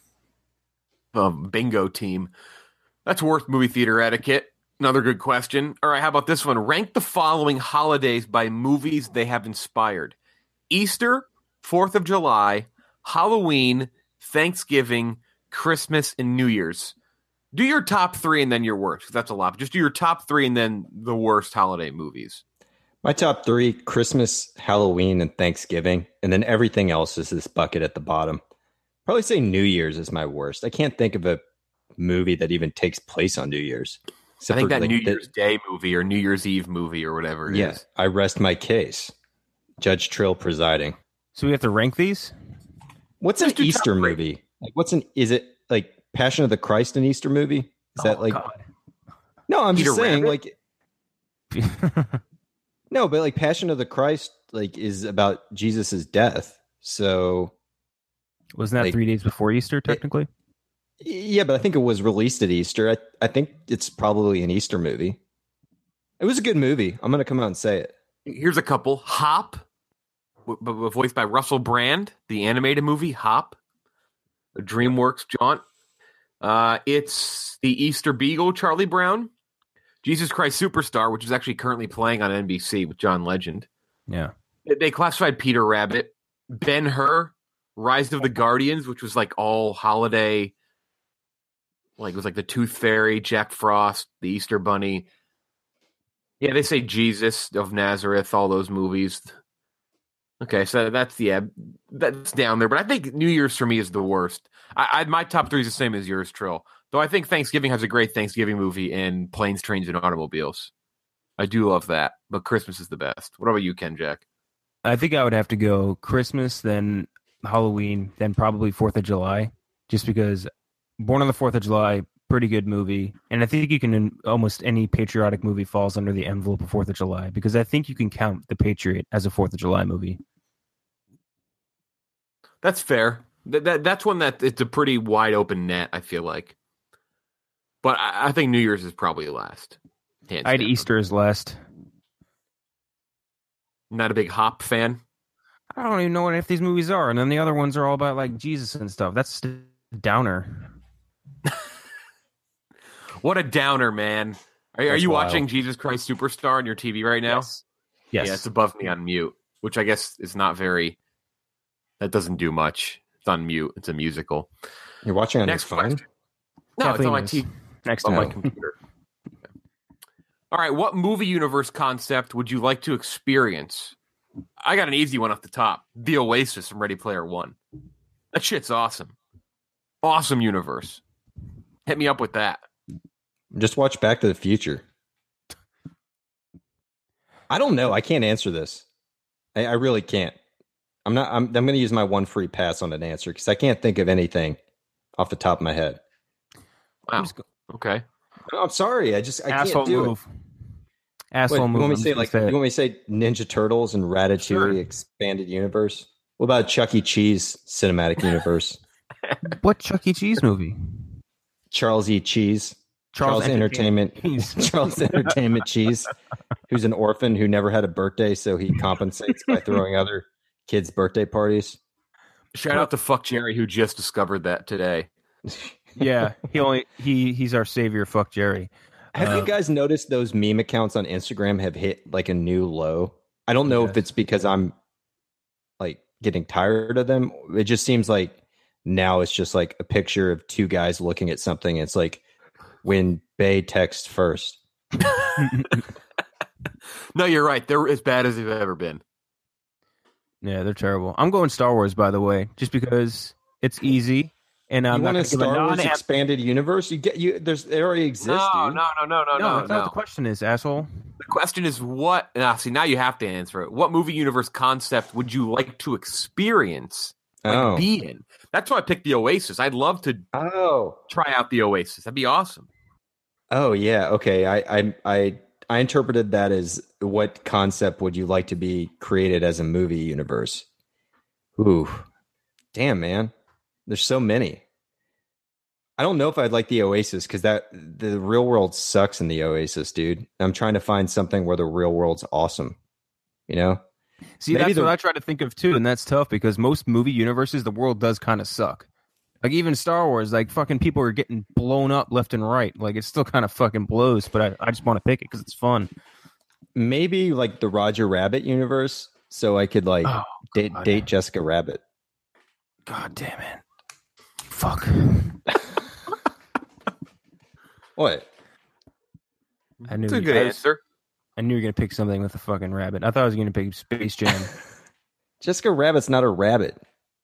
Bingo team. That's worth movie theater etiquette. Another good question. All right, how about this one? Rank the following holidays by movies they have inspired: Easter, 4th of July, Halloween, Thanksgiving, Christmas, and New Year's. Do your top 3 and then your worst, because that's a lot. Just do your top 3 and then the worst holiday movies. My top 3, Christmas, Halloween, and Thanksgiving. And then everything else is this bucket at the bottom. Probably say New Year's is my worst. I can't think of a movie that even takes place on New Year's. I think that New Year's Day movie or New Year's Eve movie or whatever it is. I rest my case. Judge Trill presiding. So we have to rank these? What's an Easter movie? Like is it like Passion of the Christ an Easter movie? Is that like God. No, I'm just saying like no, but like Passion of the Christ like is about Jesus's death. So wasn't that like, 3 days before Easter technically? Yeah, but I think it was released at Easter. I think it's probably an Easter movie. It was a good movie. I'm going to come out and say it. Here's a couple. Hop, voiced by Russell Brand, the animated movie Hop, a DreamWorks jaunt. It's The Easter Beagle, Charlie Brown, Jesus Christ Superstar, which is actually currently playing on NBC with John Legend. Yeah. They classified Peter Rabbit, Ben-Hur, Rise of the Guardians, which was like all holiday. Like it was like the Tooth Fairy, Jack Frost, the Easter Bunny. Yeah, they say Jesus of Nazareth, all those movies. Okay, so that's down there. But I think New Year's for me is the worst. My top 3 is the same as yours, Trill. Though I think Thanksgiving has a great Thanksgiving movie in Planes, Trains, and Automobiles. I do love that, but Christmas is the best. What about you, Ken Jack? I think I would have to go Christmas, then Halloween, then probably 4th of July, just because Born on the 4th of July, pretty good movie. And I think you can, almost any patriotic movie falls under the envelope of 4th of July, because I think you can count The Patriot as a 4th of July movie. That's fair. That's one that it's a pretty wide open net, I feel like. But I think New Year's is probably last. I had Easter as last. Not a big Hop fan? I don't even know what if these movies are. And then the other ones are all about like Jesus and stuff. That's a downer. What a downer, man. Are you watching Jesus Christ Superstar on your TV right now? Yes. Yeah, it's above me on mute, which I guess is not very... That doesn't do much. It's on mute. It's a musical. You're watching on your phone? No, it's on my TV. Next on my computer. Okay. All right, what movie universe concept would you like to experience? I got an easy one off the top. The Oasis from Ready Player One. That shit's awesome. Awesome universe. Hit me up with that. Just watch Back to the Future. I don't know. I can't answer this. I really can't. I'm going to use my one free pass on an answer because I can't think of anything off the top of my head. Wow. Okay. I'm sorry. I Asshole can't do move. it. Asshole move. You want me to say Ninja Turtles and Ratatouille expanded universe? What about Chuck E. Cheese cinematic universe? What Chuck E. Cheese movie? Charles E. Cheese. Charles Entertainment Cheese, who's an orphan who never had a birthday, so he compensates by throwing other kids' birthday parties. Shout out to Fuck Jerry, who just discovered that today. Yeah, he's our savior. Fuck Jerry. Have you guys noticed those meme accounts on Instagram have hit like a new low? I don't know if it's because I'm like getting tired of them. It just seems like now it's just like a picture of two guys looking at something. It's like when Bay texts first. No, you're right. They're as bad as they've ever been. Yeah, they're terrible. I'm going Star Wars, by the way, just because it's easy. And I'm you not want a Star Wars expanded universe? They already exist. No, dude. no. That's not what the question is, asshole. The question is what? Now you have to answer it. What movie universe concept would you like to experience? Be in? That's why I picked the Oasis. I'd love to try out the Oasis. That'd be awesome. Oh yeah, okay. I interpreted that as what concept would you like to be created as a movie universe? Ooh, damn, man. There's so many. I don't know if I'd like the Oasis because the real world sucks in the Oasis, dude. I'm trying to find something where the real world's awesome. You know? See, that's what I try to think of too, and that's tough because most movie universes, the world does kind of suck. Like even Star Wars, like fucking people are getting blown up left and right. Like it still kind of fucking blows, but I just want to pick it because it's fun. Maybe like the Roger Rabbit universe, so I could like date Jessica Rabbit. God damn it! Fuck. What? I knew That's a good answer. I knew you were gonna pick something with a fucking rabbit. I thought I was gonna pick Space Jam. Jessica Rabbit's not a rabbit.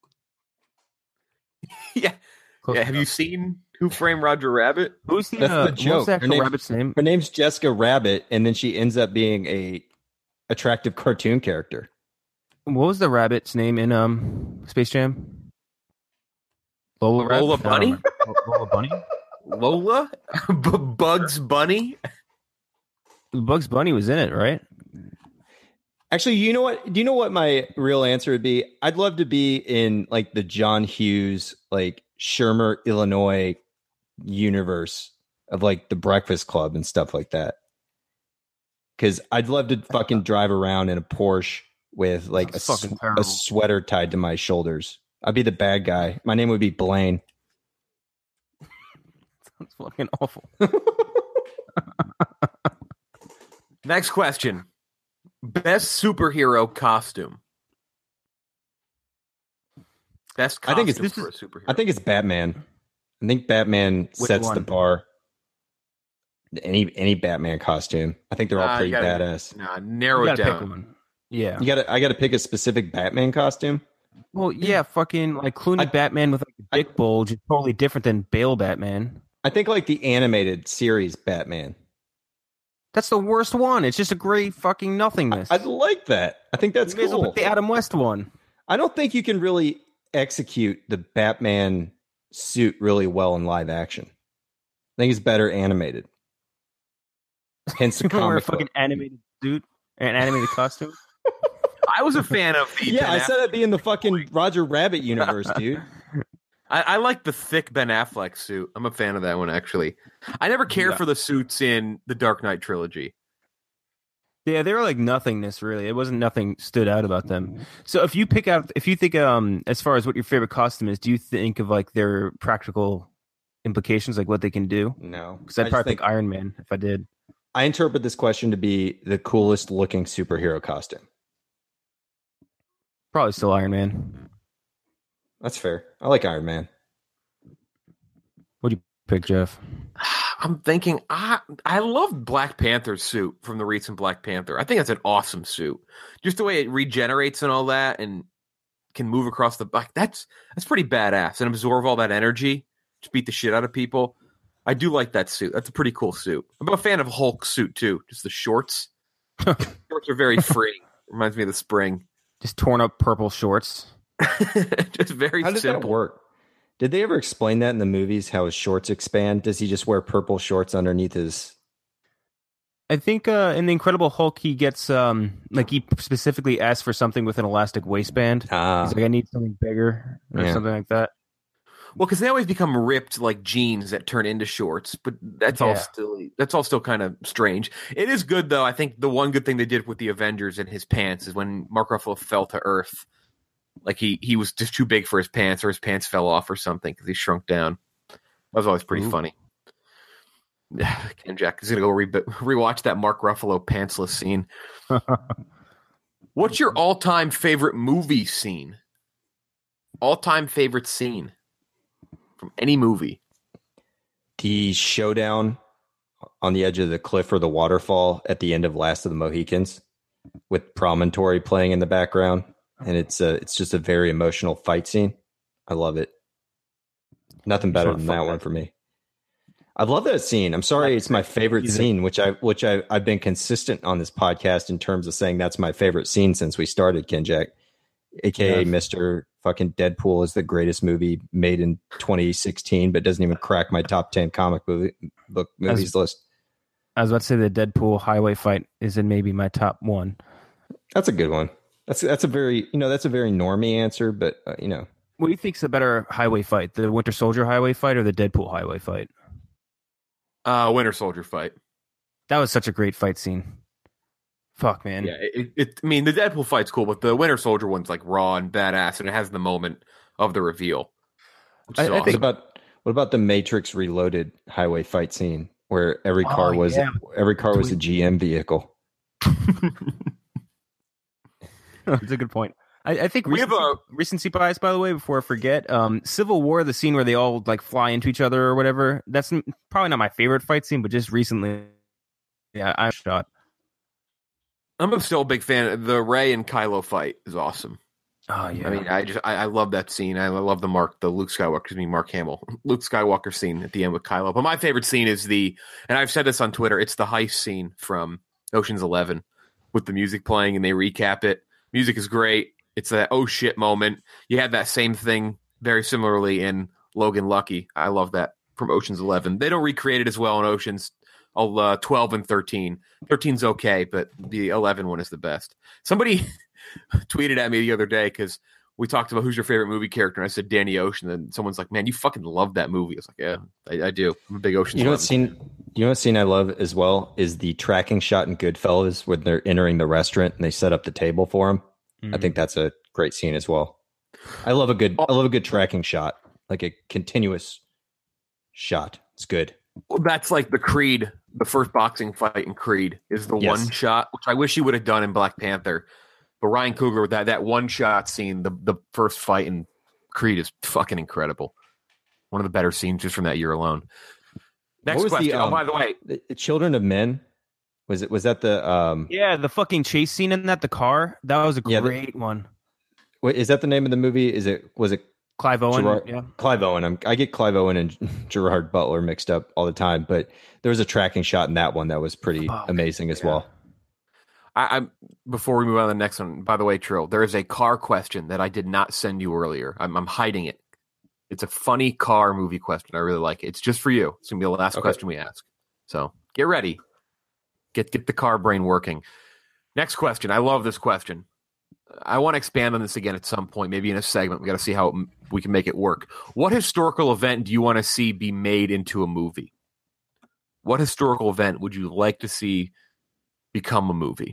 Yeah. Have you seen Who Framed Roger Rabbit? Who's the joke? What's the rabbit's name? Her name's Jessica Rabbit, and then she ends up being a attractive cartoon character. What was the rabbit's name in Space Jam? Lola Bunny? Lola Bunny? Lola? Bugs Bunny? Bugs Bunny was in it, right? Actually, you know what? Do you know what my real answer would be? I'd love to be in like the John Hughes, like Shermer, Illinois universe of like the Breakfast Club and stuff like that. Because I'd love to fucking drive around in a Porsche with like a sweater tied to my shoulders. I'd be the bad guy. My name would be Blaine. Sounds fucking awful. Next question. Best superhero costume. Best costume for a superhero. I think it's Batman. I think Batman sets the bar. Any Batman costume. I think they're all pretty badass. Narrow it down. Pick one. Yeah. I gotta pick a specific Batman costume. Well, yeah, fucking like Clooney Batman with like a dick bulge is totally different than Bale Batman. I think like the animated series Batman. That's the worst one. It's just a gray fucking nothingness. I like that. I think that's cool. Well, the Adam West one. I don't think you can really execute the Batman suit really well in live action. I think it's better animated. Hence the comic book. Fucking animated suit and animated costume. I was a fan of the yeah, I said I'd be in the fucking Roger Rabbit universe, dude. I like the thick Ben Affleck suit. I'm a fan of that one, actually. I never cared for the suits in the Dark Knight trilogy. Yeah, they were like nothingness, really. It wasn't nothing stood out about them. So if you think as far as what your favorite costume is, do you think of like their practical implications, like what they can do? No. Because I'd probably think Iron Man if I did. I interpret this question to be the coolest looking superhero costume. Probably still Iron Man. That's fair. I like Iron Man. What do you pick, Jeff? I'm thinking, I love Black Panther's suit from the recent Black Panther. I think that's an awesome suit. Just the way it regenerates and all that and can move across the back. That's pretty badass. And absorb all that energy. Just beat the shit out of people. I do like that suit. That's a pretty cool suit. I'm a fan of Hulk's suit, too. Just the shorts. Shorts are very free. Reminds me of the spring. Just torn up purple shorts. Just very How does simple. that work? Did they ever explain that in the movies, how his shorts expand? Does he just wear purple shorts underneath his... I think in The Incredible Hulk, he gets, like he specifically asks for something with an elastic waistband. He's like, I need something bigger or something like that. Well, because they always become ripped like jeans that turn into shorts, but that's all still kind of strange. It is good, though. I think the one good thing they did with the Avengers and his pants is when Mark Ruffalo fell to Earth, like he was just too big for his pants, or his pants fell off or something because he shrunk down. That was always pretty funny. Ken Jack is going to go rewatch that Mark Ruffalo pantsless scene. What's your all-time favorite movie scene? All-time favorite scene from any movie? The showdown on the edge of the cliff or the waterfall at the end of Last of the Mohicans with Promontory playing in the background. And it's just a very emotional fight scene. I love it. Nothing better than that one for me. I love that scene. I'm sorry, it's my favorite scene, which I've been consistent on this podcast in terms of saying that's my favorite scene since we started, Ken Jack, aka Mr. fucking Deadpool is the greatest movie made in 2016, but doesn't even crack my top 10 comic book movies list. I was about to say the Deadpool highway fight is in maybe my top one. That's a good one. That's a very normie answer, but What do you think's a better highway fight, the Winter Soldier highway fight or the Deadpool highway fight? Winter Soldier fight. That was such a great fight scene. Fuck, man. Yeah, I mean, the Deadpool fight's cool, but the Winter Soldier one's like raw and badass, and it has the moment of the reveal. I think what about the Matrix Reloaded highway fight scene where every car was a GM vehicle? That's a good point. I think recency bias, by the way, before I forget, Civil War, the scene where they all like fly into each other or whatever, that's probably not my favorite fight scene, but just recently, yeah, I shot. I'm still a big fan. The Rey and Kylo fight is awesome. Oh yeah. I mean, I love that scene. I love the Luke Skywalker, Mark Hamill, Luke Skywalker scene at the end with Kylo. But my favorite scene is and I've said this on Twitter, it's the heist scene from Ocean's 11 with the music playing and they recap it. Music is great. It's that oh shit moment. You had that same thing very similarly in Logan Lucky. I love that from Ocean's 11. They don't recreate it as well in Ocean's 12 and 13. 13's okay, but the 11 one is the best. Somebody tweeted at me the other day because we talked about who's your favorite movie character, and I said Danny Ocean, and someone's like, man, you fucking love that movie. I was like, yeah, I do. I'm a big Ocean's 11. You know what scene I love as well is the tracking shot in Goodfellas when they're entering the restaurant and they set up the table for him. Mm-hmm. I think that's a great scene as well. I love a good tracking shot, like a continuous shot. It's good. Well, that's like the Creed, the first boxing fight in Creed is the one shot, which I wish he would have done in Black Panther. But Ryan Coogler with that one shot scene, the first fight in Creed is fucking incredible. One of the better scenes just from that year alone. Next question. By the way, the Children of Men. Was that the the fucking chase scene in the car? That was a great one. Wait, is that the name of the movie? Was it Clive Owen? Clive Owen. I get Clive Owen and Gerard Butler mixed up all the time, but there was a tracking shot in that one that was pretty amazing as well. I'm before we move on to the next one. By the way, Trill, there is a car question that I did not send you earlier. I'm hiding it. It's a funny car movie question. I really like it. It's just for you. It's gonna be the last question we ask. So get ready. Get the car brain working. Next question. I love this question. I want to expand on this again at some point, maybe in a segment. We got to see how we can make it work. What historical event do you want to see be made into a movie? What historical event would you like to see become a movie?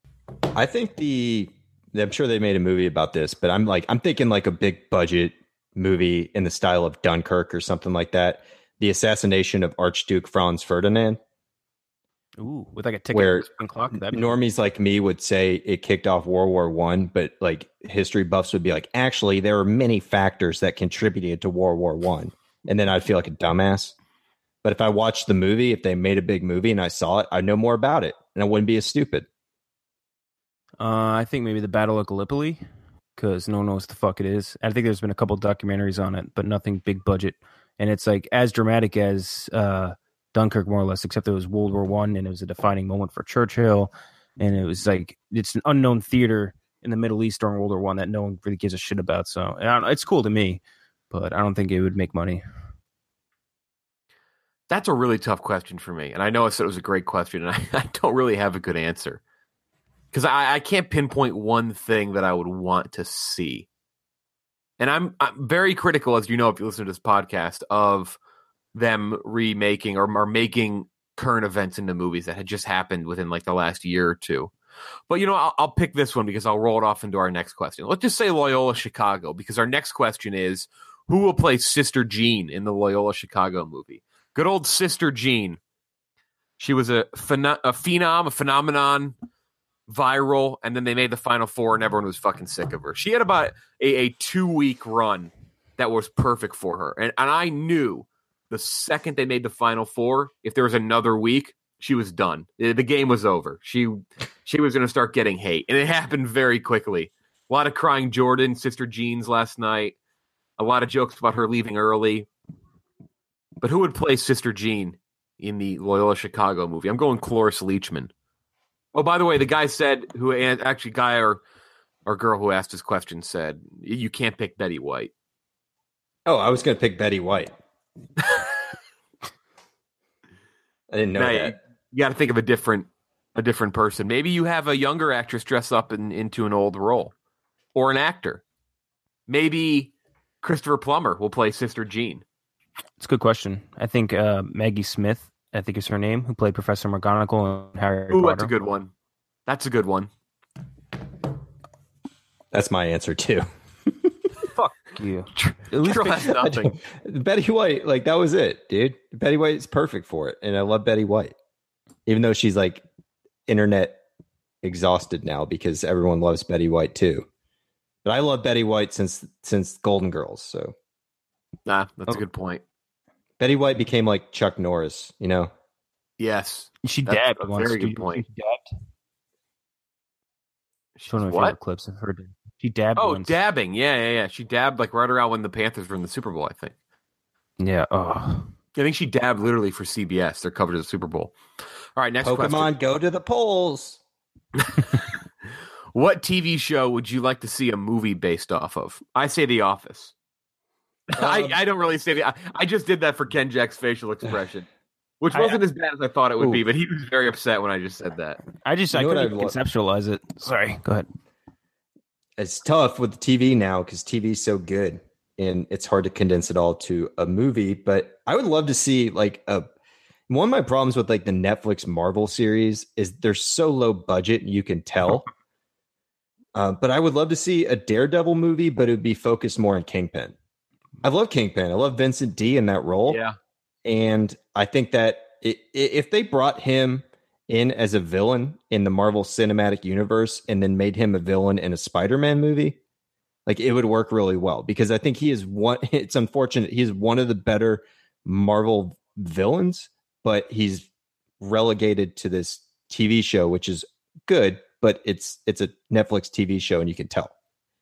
I think I'm sure they made a movie about this, but I'm thinking like a big budget movie in the style of Dunkirk or something like that. The assassination of Archduke Franz Ferdinand. Ooh, with like a ticket where clock. Normies like me would say it kicked off World War I, but like history buffs would be like, actually, there are many factors that contributed to World War I. And then I'd feel like a dumbass. But if I watched the movie, if they made a big movie and I saw it, I'd know more about it and I wouldn't be as stupid. I think maybe the Battle of Gallipoli, because no one knows what the fuck it is. I think there's been a couple documentaries on it, but nothing big budget. And it's like as dramatic as Dunkirk, more or less, except it was World War I, and it was a defining moment for Churchill. And it was like, it's an unknown theater in the Middle East during World War I that no one really gives a shit about. So it's cool to me, but I don't think it would make money. That's a really tough question for me. And I know I said it was a great question, and I don't really have a good answer. Because I can't pinpoint one thing that I would want to see. And I'm very critical, as you know, if you listen to this podcast, of them remaking or making current events into movies that had just happened within like the last year or two. But, I'll pick this one because I'll roll it off into our next question. Let's just say Loyola Chicago, because our next question is, who will play Sister Jean in the Loyola Chicago movie? Good old Sister Jean She was a phenom, a phenomenon, viral, and then they made the Final Four, and everyone was fucking sick of her. She had about a 2-week run that was perfect for her, and I knew the second they made the Final Four, if there was another week, she was done. The game was over. She was going to start getting hate, and it happened very quickly. A lot of crying Jordan, Sister Jeans last night. A lot of jokes about her leaving early. But who would play Sister Jean in the Loyola Chicago movie? I'm going Cloris Leachman. Oh, by the way, the guy said, or girl who asked this question said, you can't pick Betty White. Oh, I was going to pick Betty White. I didn't know that. You got to think of a different person. Maybe you have a younger actress dress up into an old role, or an actor. Maybe Christopher Plummer will play Sister Jean. It's a good question. I think Maggie Smith, I think is her name, who played Professor McGonagall in Harry Potter. That's a good one. That's a good one. That's my answer too. Fuck you. At least has nothing. Betty White, like that was it, dude. Betty White is perfect for it, and I love Betty White, even though she's like internet exhausted now because everyone loves Betty White too. But I love Betty White since Golden Girls. So, that's a good point. Betty White became like Chuck Norris, you know? Yes, she dabbed. A very good point. She dabbed. She's one of my What? favorite clips I've heard. She dabbed. Oh, once. dabbing. Yeah. She dabbed like right around when the Panthers were in the Super Bowl, I think. Yeah. Oh. I think she dabbed literally for CBS. Their coverage of the Super Bowl. All right, next Pokemon, question. go to the polls. What TV show would you like to see a movie based off of? I say The Office. I don't really say I just did that for Ken Jack's facial expression, which wasn't as bad as I thought it would be, but he was very upset when I just said that. I couldn't even conceptualize it. Sorry, go ahead. It's tough with the TV now because TV is so good and it's hard to condense it all to a movie. But I would love to see like one of my problems with like the Netflix Marvel series is they're so low budget, you can tell. But I would love to see a Daredevil movie, but it would be focused more on Kingpin. I love Kingpin. I love Vincent D in that role. Yeah. And I think that if they brought him in as a villain in the Marvel Cinematic Universe and then made him a villain in a Spider-Man movie, like it would work really well because I think he is it's unfortunate. He's one of the better Marvel villains, but he's relegated to this TV show, which is good, but it's a Netflix TV show and you can tell.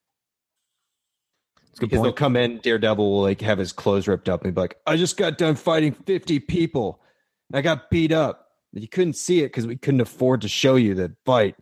Because they'll come in, Daredevil will like have his clothes ripped up and be like, I just got done fighting 50 people. I got beat up. You couldn't see it because we couldn't afford to show you the fight.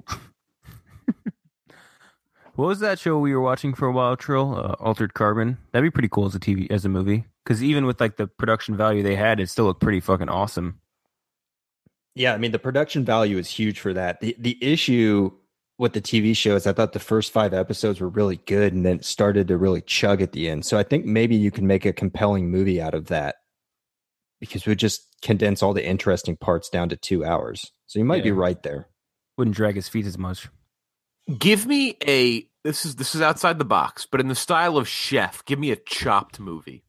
What was that show we were watching for a while, Trill? Altered Carbon. That'd be pretty cool as a movie. Because even with like the production value they had, it still looked pretty fucking awesome. Yeah, I mean the production value is huge for that. The issue with the TV show is I thought the first 5 episodes were really good and then it started to really chug at the end. So I think maybe you can make a compelling movie out of that because we just condense all the interesting parts down to 2 hours. So you might be right there. Wouldn't drag his feet as much. Give me this is outside the box, but in the style of Chef, give me a Chopped movie.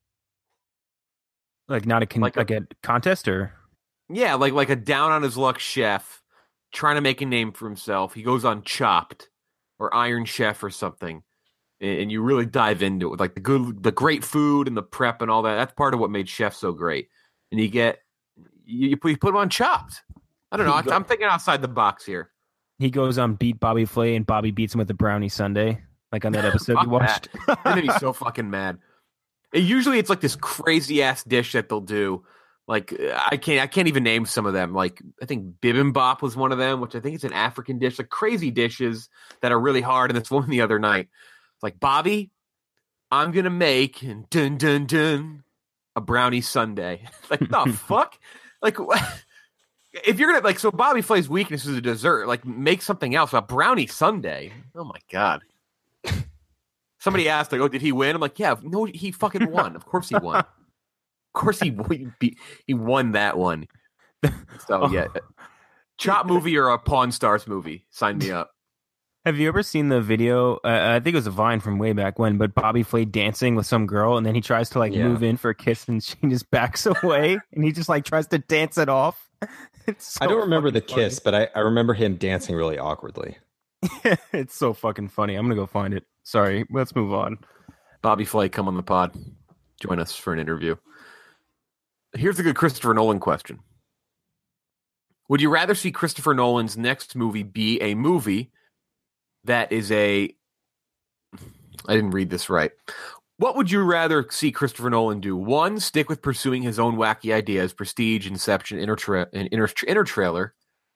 Like not a contest or? Yeah, like a down on his luck chef trying to make a name for himself. He goes on Chopped or Iron Chef or something, and you really dive into it with like the great food and the prep and all that. That's part of what made Chef so great. And you put him on Chopped. I don't know. I'm thinking outside the box here. He goes on Beat Bobby Flay and Bobby beats him with a brownie sundae, like on that episode you watched. And then he's so fucking mad. Usually it's like this crazy ass dish that they'll do. Like I can't even name some of them. Like I think bibimbap was one of them, which I think is an African dish. Like crazy dishes that are really hard. And this one the other night, it's like Bobby, I'm gonna make and dun dun dun a brownie sundae. Like the fuck, like if you're gonna like so Bobby Flay's weakness is a dessert. Like make something else. A brownie sundae. Oh my god. Somebody asked like, "Oh, did he win?" I'm like, "Yeah, no, he fucking won. Of course he won." Of course he won that one. So yeah, Chop movie or a Pawn Stars movie. Sign me up. Have you ever seen the video? I think it was a Vine from way back when, but Bobby Flay dancing with some girl, and then he tries to move in for a kiss, and she just backs away, and he just like tries to dance it off. It's I don't remember the fucking funny. kiss, but I remember him dancing really awkwardly. It's so fucking funny. I'm gonna go find it. Sorry, let's move on. Bobby Flay, come on the pod. Join us for an interview. Here's a good Christopher Nolan question. Would you rather see Christopher Nolan's next movie be a movie that is a... I didn't read this right. What would you rather see Christopher Nolan do? 1, stick with pursuing his own wacky ideas, Prestige, Inception, Interstellar.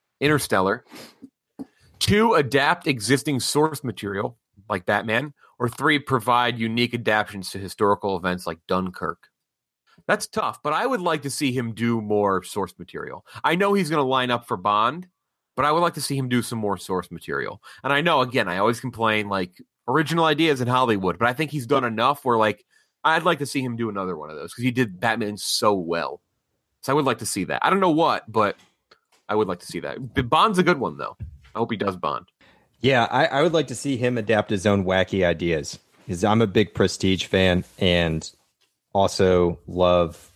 2, adapt existing source material, like Batman. Or 3, provide unique adaptations to historical events like Dunkirk. That's tough, but I would like to see him do more source material. I know he's going to line up for Bond, but I would like to see him do some more source material. And I know, again, I always complain, like, original ideas in Hollywood, but I think he's done enough where, like, I'd like to see him do another one of those because he did Batman so well. So I would like to see that. I don't know what, but I would like to see that. Bond's a good one, though. I hope he does Bond. Yeah, I would like to see him adapt his own wacky ideas because I'm a big Prestige fan and also love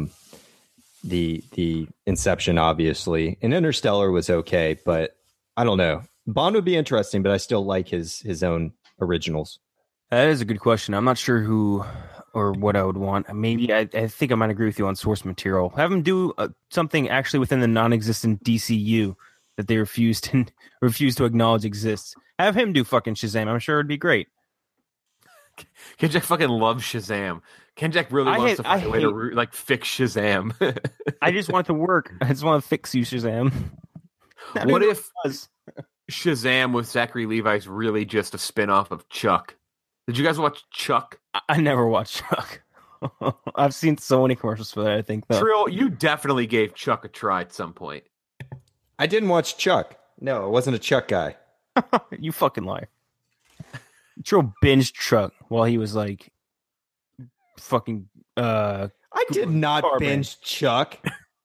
the Inception, obviously. And Interstellar was okay, but I don't know. Bond would be interesting, but I still like his own originals. That is a good question. I'm not sure who or what I would want. Maybe I think I might agree with you on source material. Have him do something actually within the non-existent DCU that they refuse to acknowledge exists. Have him do fucking Shazam. I'm sure it'd be great. Kenjack fucking loves Shazam. Kenjack really wants to find a way to fix Shazam. I just want it to work. I just want to fix you, Shazam. What if Shazam with Zachary Levi's really just a spin-off of Chuck? Did you guys watch Chuck? I never watched Chuck. I've seen so many commercials for that, I think. Though. Trill, you definitely gave Chuck a try at some point. I didn't watch Chuck. No, I wasn't a Chuck guy. You fucking liar. Trill binged Chuck while he was like fucking I did not binge Chuck.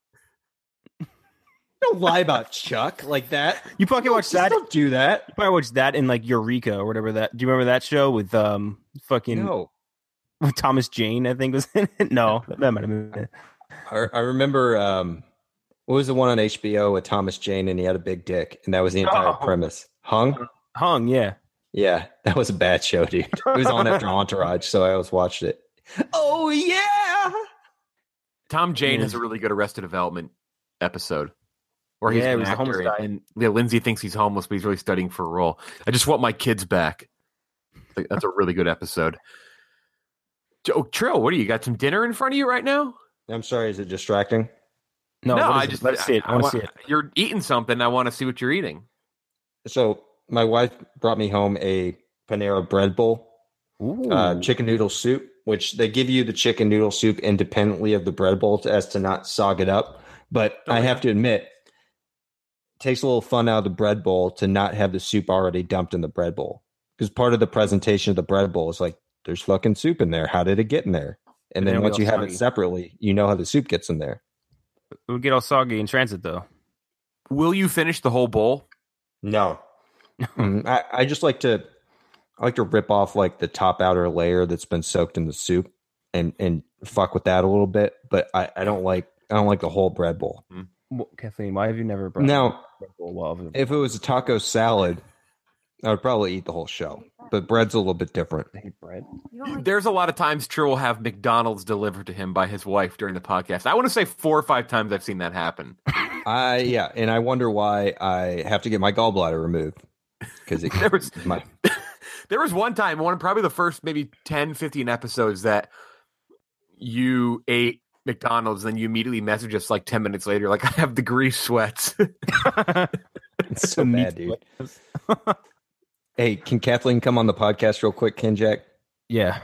Don't lie about Chuck like that. You fucking watched that. Don't do that. You probably watched that in like Eureka or whatever that. Do you remember that show with fucking with Thomas Jane? I think was in it. No, that might have been it. I remember what was the one on HBO with Thomas Jane and he had a big dick and that was the entire premise. Hung, yeah. Yeah, that was a bad show, dude. It was on after Entourage, so I always watched it. Oh yeah. Tom Jane has a really good Arrested Development episode. Or he's an actor, and Lindsay thinks he's homeless, but he's really studying for a role. I just want my kids back. That's a really good episode. Oh, Trill, what do you got? Some dinner in front of you right now? I'm sorry, is it distracting? No, I just let's see it. I want to see it. You're eating something. I want to see what you're eating. So my wife brought me home a Panera bread bowl, chicken noodle soup, which they give you the chicken noodle soup independently of the bread bowl as to not sog it up. But I have to admit, it takes a little fun out of the bread bowl to not have the soup already dumped in the bread bowl. Because part of the presentation of the bread bowl is like, there's fucking soup in there. How did it get in there? And then once you have it separately, you know how the soup gets in there. It would get all soggy in transit, though. Will you finish the whole bowl? No. I just like to rip off like the top outer layer that's been soaked in the soup and fuck with that a little bit. But I don't like the whole bread bowl. Well, Kathleen, why have you never brought now? Bread bowl if it was a taco salad, I would probably eat the whole show. But bread's a little bit different. I hate bread. There's a lot of times Trill will have McDonald's delivered to him by his wife during the podcast. I want to say 4 or 5 times I've seen that happen. And I wonder why I have to get my gallbladder removed. Because there was one time, probably the first maybe 10, 15 episodes that you ate McDonald's, then you immediately message us like 10 minutes later, like, I have the grease sweats. It's so bad, dude. Hey, can Kathleen come on the podcast real quick, Kenjack? Yeah.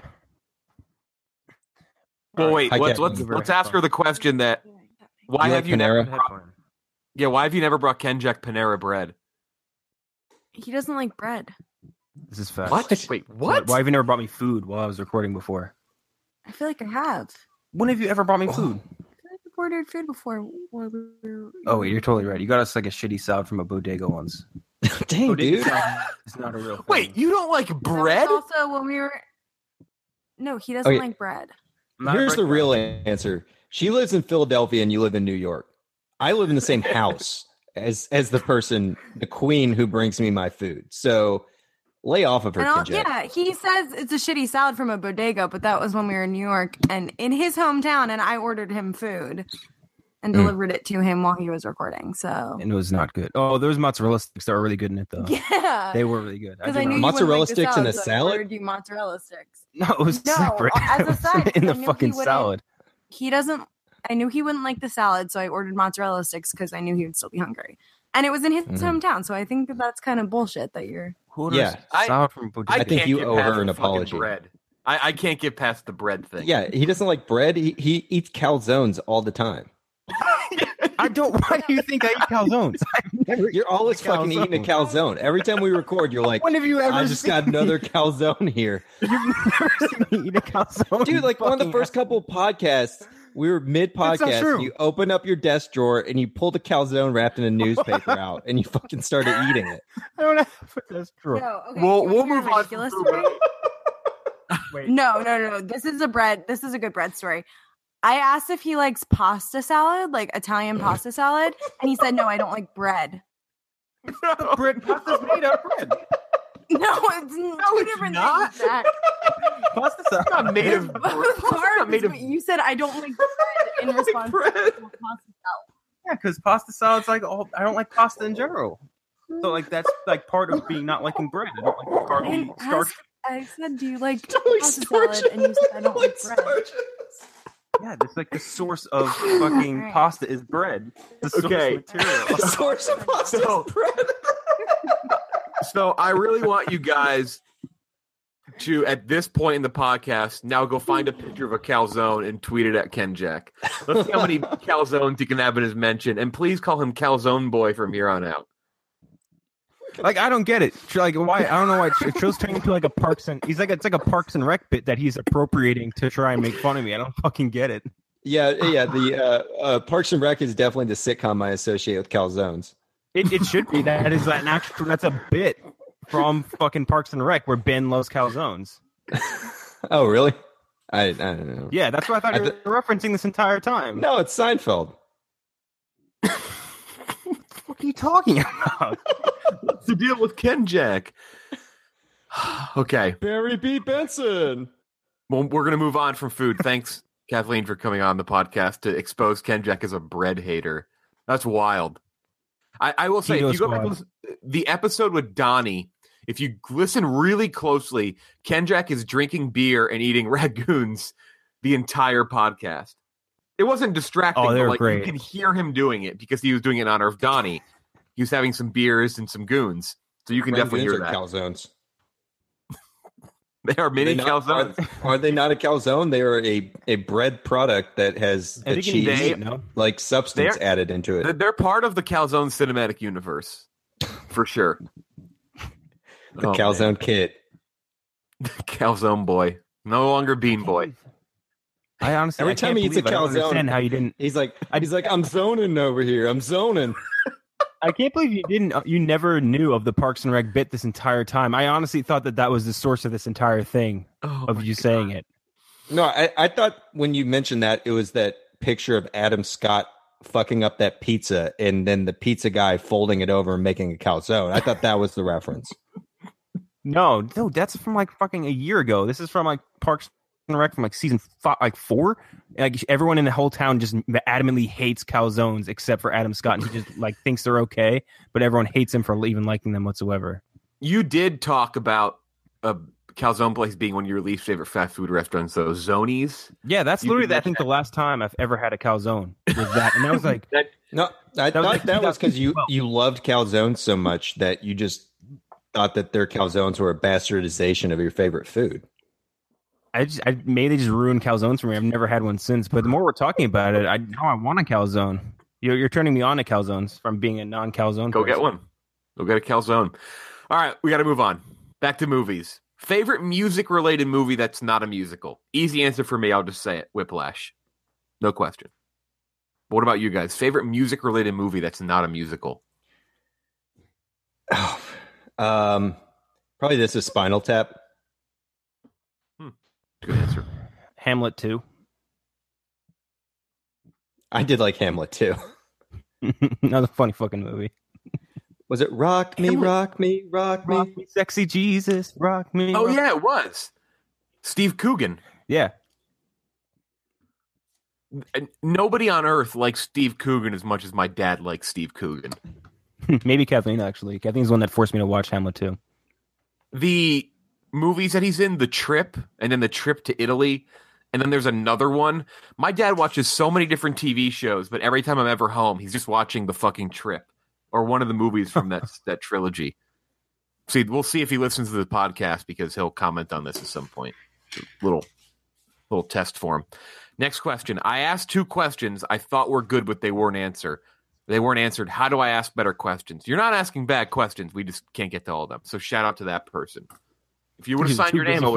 Well, wait, let's ask her the question that why have you never brought Kenjack Panera bread? He doesn't like bread. This is fast. What? Wait, what? Why have you never brought me food while I was recording before? I feel like I have. When have you ever brought me food? I've ordered food before. Oh, wait, you're totally right. You got us like a shitty salad from a bodega once. Dang, dude. It's not a real thing. Wait, you don't like bread? Also, when we were... No, he doesn't like bread. Here's the real answer. She lives in Philadelphia and you live in New York. I live in the same house as the queen who brings me my food. So lay off of her, Kinjack. Yeah, he says it's a shitty salad from a bodega, but that was when we were in New York and in his hometown, and I ordered him food and delivered it to him while he was recording. So And it was not good. Oh, those mozzarella sticks that were really good in it, though. yeah, They were really good. because I knew you Mozzarella wouldn't like sticks in the a salad, so I salad? ordered you mozzarella sticks. No, it was No, separate. as a It was side, in I the knew he fucking wouldn't- salad. He doesn't. I knew he wouldn't like the salad, so I ordered mozzarella sticks because I knew he would still be hungry. And it was in his hometown, so I think that that's kind of bullshit that you're. Who orders Yeah. salad from bodega? I think can't you get owe past her an the fucking apology. Bread. I can't get past the bread thing. Yeah, he doesn't like bread. He eats calzones all the time. I don't. Why do you think I eat calzones? I've never. You're always fucking eating a calzone. Every time we record, you're like, When have you ever? I just seen got another calzone here. You've never seen me eat a calzone, Dude, like one of the first couple podcasts, we were mid That's not podcast. true. You opened up your desk drawer and you pulled a calzone wrapped in a newspaper out, and you fucking started eating it. I don't have. That's true. No, okay, We'll here's move a on ridiculous from story. Wait. No. This is a good bread story. I asked if he likes pasta salad, like Italian pasta salad, and he said no, I don't like bread. Bread pasta's made out of bread. No, it's two different not. things. Zach. Pasta salad. Not made of Both parts, made of you said I don't like bread in response bread. to pasta salad. Yeah, because pasta salad's like all. I don't like pasta in general. So like that's like part of being not liking bread. I don't like the I carby starch. I said, do you like Don't like pasta salad? And you said I don't like bread. Yeah, that's like the source of fucking Right. pasta is bread. The source Okay. material. The source of pasta So- is bread. So I really want you guys to, at this point in the podcast, now go find a picture of a calzone and tweet it at Ken Jack. Let's see how many calzones he can have in his mention, and please call him Calzone Boy from here on out. Like I don't get it. Like why? I don't know why it show's turning into like a Parks and it's like a Parks and Rec bit that he's appropriating to try and make fun of me. I don't fucking get it. Yeah. The Parks and Rec is definitely the sitcom I associate with calzones. It should be. That is an actual. That's a bit from fucking Parks and Rec where Ben loves calzones. Oh, really? I don't know. Yeah, that's what I thought you were referencing this entire time. No, it's Seinfeld. What are you talking about? What's the deal with Ken Jack? Okay. Barry B. Benson. Well, we're going to move on from food. Thanks, Kathleen, for coming on the podcast to expose Ken Jack as a bread hater. That's wild. I will say, if you go back to listen, the episode with Donnie, if you listen really closely, Ken Jack is drinking beer and eating ragoons the entire podcast. It wasn't distracting, Oh, but they're like great. you can hear him doing it because he was doing it in honor of Donnie. He was having some beers and some goons. So you can definitely hear that. Calzones. They are mini calzones. Are they not a calzone? They are a bread product that has I a think cheese no. like substance They're- added into it. They're part of the calzone cinematic universe, for sure. The Oh, calzone man. kid. Calzone boy, no longer Bean Boy. I honestly Every I time can't he eats a believe I don't calzone, understand how you didn't. He's like, I'm zoning over here. I'm zoning. I can't believe you didn't. You never knew of the Parks and Rec bit this entire time. I honestly thought that was the source of this entire thing of you saying it. No, I thought when you mentioned that, it was that picture of Adam Scott fucking up that pizza and then the pizza guy folding it over and making a calzone. I thought that was the reference. No, that's from like fucking a year ago. This is from like Parks and Rec from like season 4. Like everyone in the whole town just adamantly hates calzones except for Adam Scott, and he just like thinks they're okay, but everyone hates him for even liking them whatsoever. You did talk about a calzone place being one of your least favorite fast food restaurants, though. Zonies. Yeah, that's You literally did I think the last time I've ever had a calzone was that, and that was like No, I was thought like that was because you 2012. loved calzones so much that you just thought that their calzones were a bastardization of your favorite food. I maybe they just ruined calzones for me. I've never had one since. But the more we're talking about it, I want a calzone. You're turning me on to calzones from being a non-calzone. Go person. get one. Go get a calzone. All right, we got to move on. Back to movies. Favorite music-related movie that's not a musical? Easy answer for me. I'll just say it. Whiplash. No question. What about you guys? Favorite music-related movie that's not a musical? Probably this is Spinal Tap. Good answer. Hamlet 2. I did like Hamlet too. Another funny fucking movie. Was it Rock Me, Rock Me, Rock Me? Rock me, sexy Jesus, rock me. Oh, rock yeah, it was. Steve Coogan. Yeah. And nobody on earth likes Steve Coogan as much as my dad likes Steve Coogan. Maybe Kathleen, actually. Kathleen's the one that forced me to watch Hamlet, too. The movies that he's in, The Trip, and then The Trip to Italy, and then there's another one. My dad watches so many different TV shows, but every time I'm ever home, he's just watching The fucking Trip or one of the movies from that trilogy. See, we'll see if he listens to the podcast because he'll comment on this at some point. Little test for him. Next question. I asked 2 questions I thought were good, but they weren't answered. How do I ask better questions? You're not asking bad questions. We just can't get to all of them. So shout out to that person. If you would have signed your name,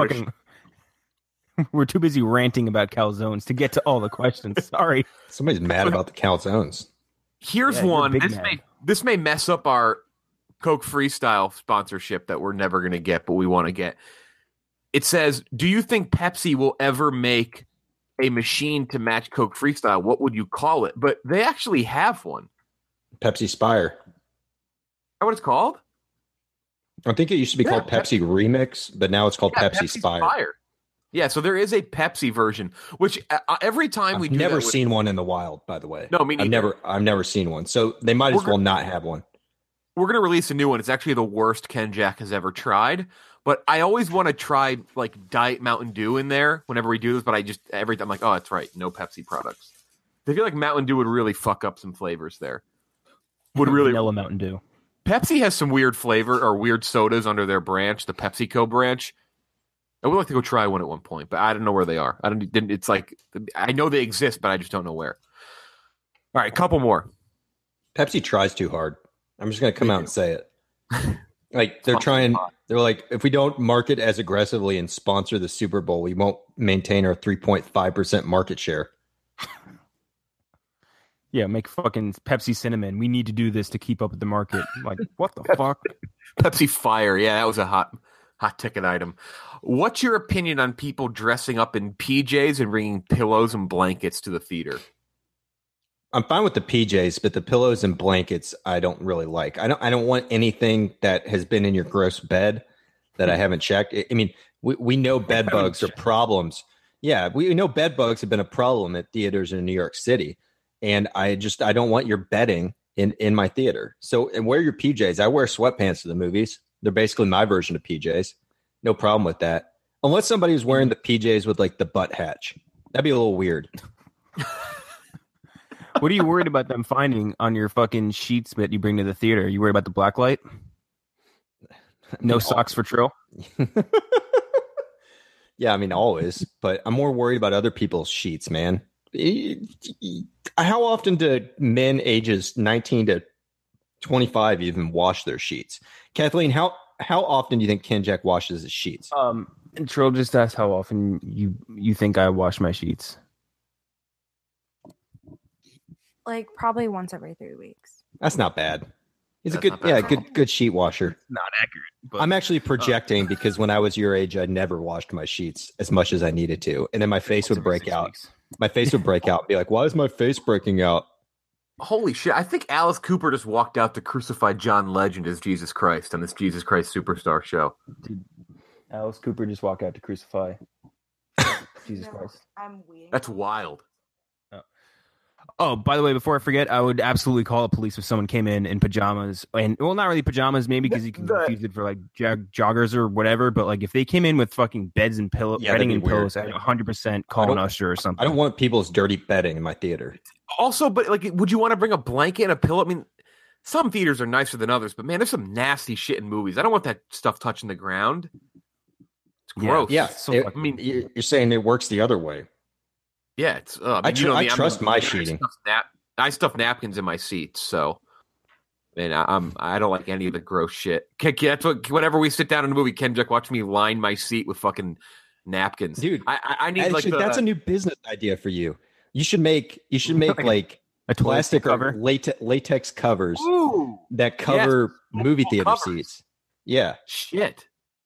we're too busy ranting about calzones to get to all the questions. Sorry. Somebody's mad about the calzones. Here's one. This may mess up our Coke Freestyle sponsorship that we're never going to get, but we want to get. It says, do you think Pepsi will ever make a machine to match Coke Freestyle? What would you call it? But they actually have one. Pepsi Spire. Is that what it's called? I think it used to be called Pepsi Remix, but now it's called Pepsi Spire. Yeah, so there is a Pepsi version, which every time we do never seen one in the wild, by the way. No, me neither. I've never seen one. So they might as well not have one. We're going to release a new one. It's actually the worst Ken Jack has ever tried. But I always want to try like Diet Mountain Dew in there whenever we do this. But every time I'm like, oh, that's right. No Pepsi products. I feel like Mountain Dew would really fuck up some flavors there. Vanilla Mountain Dew. Pepsi has some weird flavor or weird sodas under their branch, the PepsiCo branch. I would like to go try one at one point, but I don't know where they are. It's like I know they exist, but I just don't know where. All right, couple more. Pepsi tries too hard. I'm just going to come out and say it. Like they're trying. They're like, if we don't market as aggressively and sponsor the Super Bowl, we won't maintain our 3.5% market share. Yeah, make fucking Pepsi Cinnamon. We need to do this to keep up with the market. I'm like, what the fuck? Pepsi Fire. Yeah, that was a hot ticket item. What's your opinion on people dressing up in PJs and bringing pillows and blankets to the theater? I'm fine with the PJs, but the pillows and blankets I don't really like. I don't want anything that has been in your gross bed that I haven't checked. I mean, we know bed bugs are problems. Yeah, we know bed bugs have been a problem at theaters in New York City. And I don't want your bedding in my theater. So, and wear your PJs. I wear sweatpants to the movies. They're basically my version of PJs. No problem with that. Unless somebody was wearing the PJs with like the butt hatch. That'd be a little weird. What are you worried about them finding on your fucking sheets that you bring to the theater? Are you worried about the black light? No socks for Trill? Yeah, I mean, always. But I'm more worried about other people's sheets, man. How often do men ages 19 to 25 even wash their sheets? Kathleen, how often do you think Ken Jack washes his sheets? Trill just asked how often you think I wash my sheets. Like probably once every 3 weeks. That's not bad. He's a good sheet washer. Not accurate. But, I'm actually projecting because when I was your age, I never washed my sheets as much as I needed to, and then my face would break out. My face would break out and be like, why is my face breaking out? Holy shit. I think Alice Cooper just walked out to crucify John Legend as Jesus Christ on this Jesus Christ Superstar show. Did Alice Cooper just walk out to crucify Jesus Christ? I'm waiting. That's wild. Oh, by the way, before I forget, I would absolutely call the police if someone came in pajamas. And, well, not really pajamas, maybe because you can confuse it for like joggers or whatever. But like if they came in with fucking beds and bedding and pillows, I'd 100% call an usher or something. I don't want people's dirty bedding in my theater. Also, but like, would you want to bring a blanket and a pillow? I mean, some theaters are nicer than others, but man, there's some nasty shit in movies. I don't want that stuff touching the ground. It's gross. Yeah. I mean, you're saying it works the other way. Yeah, it's. I trust my sheeting. I stuff napkins in my seats, so. And I don't like any of the gross shit. Whenever we sit down in a movie, Ken Jack watch me line my seat with fucking napkins, dude. I need actually, that's a new business idea for you. You should make like a plastic or latex covers that cover movie theater seats. Yeah, shit.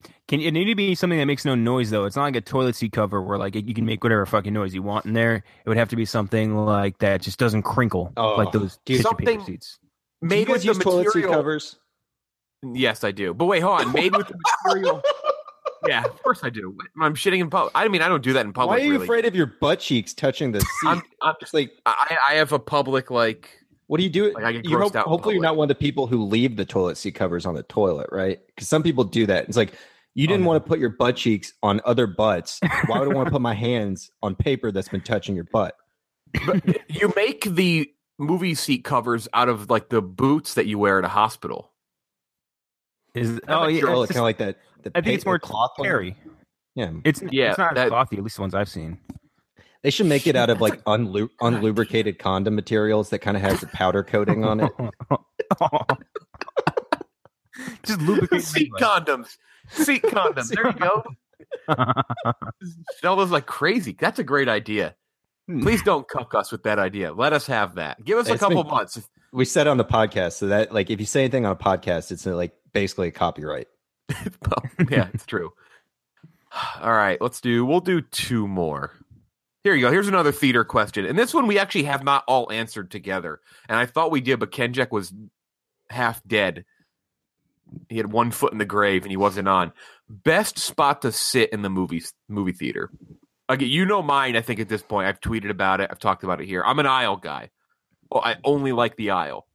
It need to be something that makes no noise, though. It's not like a toilet seat cover where like you can make whatever fucking noise you want in there. It would have to be something like that just doesn't crinkle like those tissue paper seats. Made with the toilet seat material. covers? Yes, I do. But wait, hold on. Made with the material. Yeah, of course I do. I'm shitting in public. I mean, I don't do that in public. Why are you really. afraid of your butt cheeks touching the seat? I'm just like I have a public like. What do you do? Like I get you grossed out. Hopefully, you're not one of the people who leave the toilet seat covers on the toilet, right? Because some people do that. It's like you didn't want to put your butt cheeks on other butts. Why would I want to put my hands on paper that's been touching your butt? But you make the movie seat covers out of like the boots that you wear at a hospital. Yeah, kind of like that. I think it's more cloth terry. Yeah, it's not clothy. At least the ones I've seen. They should make it out of like unlubricated condom materials that kind of has a powder coating on it. Just lubricate seat condoms. Seat condoms. There you go. Sell those like crazy. That's a great idea. Please don't cuck us with that idea. Let us have that. Give us a couple months. We said on the podcast so that like if you say anything on a podcast, it's like basically a copyright. Yeah, it's true. All right, we'll do two more. Here you go. Here's another theater question. And this one we actually have not all answered together. And I thought we did, but Kenjek was half dead. He had one foot in the grave and he wasn't on. Best spot to sit in the movie theater. Okay, you know mine, I think, at this point. I've tweeted about it. I've talked about it here. I'm an aisle guy. Well, I only like the aisle.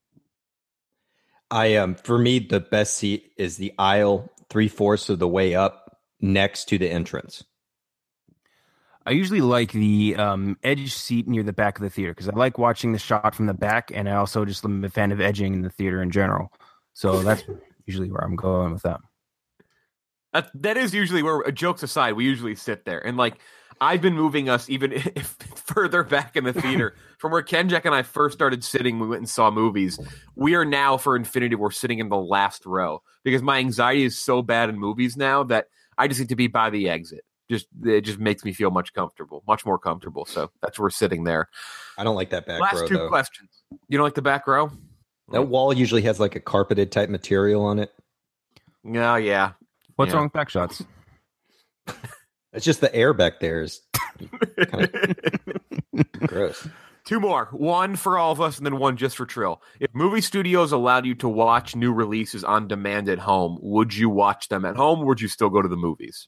For me, the best seat is the aisle 3/4 of the way up next to the entrance. I usually like the edge seat near the back of the theater because I like watching the shot from the back, and I also just am a fan of edging in the theater in general. So that's usually where I'm going with that. That is usually where, jokes aside, we usually sit there. And like, I've been moving us even further back in the theater from where Kenjek and I first started sitting. We went and saw movies. We are now for Infinity, we're sitting in the last row because my anxiety is so bad in movies now that I just need to be by the exit. It just makes me feel much more comfortable. So that's where we're sitting there. I don't like that back row. Last two questions. You don't like the back row? That wall usually has like a carpeted type material on it. Oh, yeah. What's wrong with back shots? It's just the air back there is kind of gross. Two more. One for all of us and then one just for Trill. If movie studios allowed you to watch new releases on demand at home, would you watch them at home or would you still go to the movies?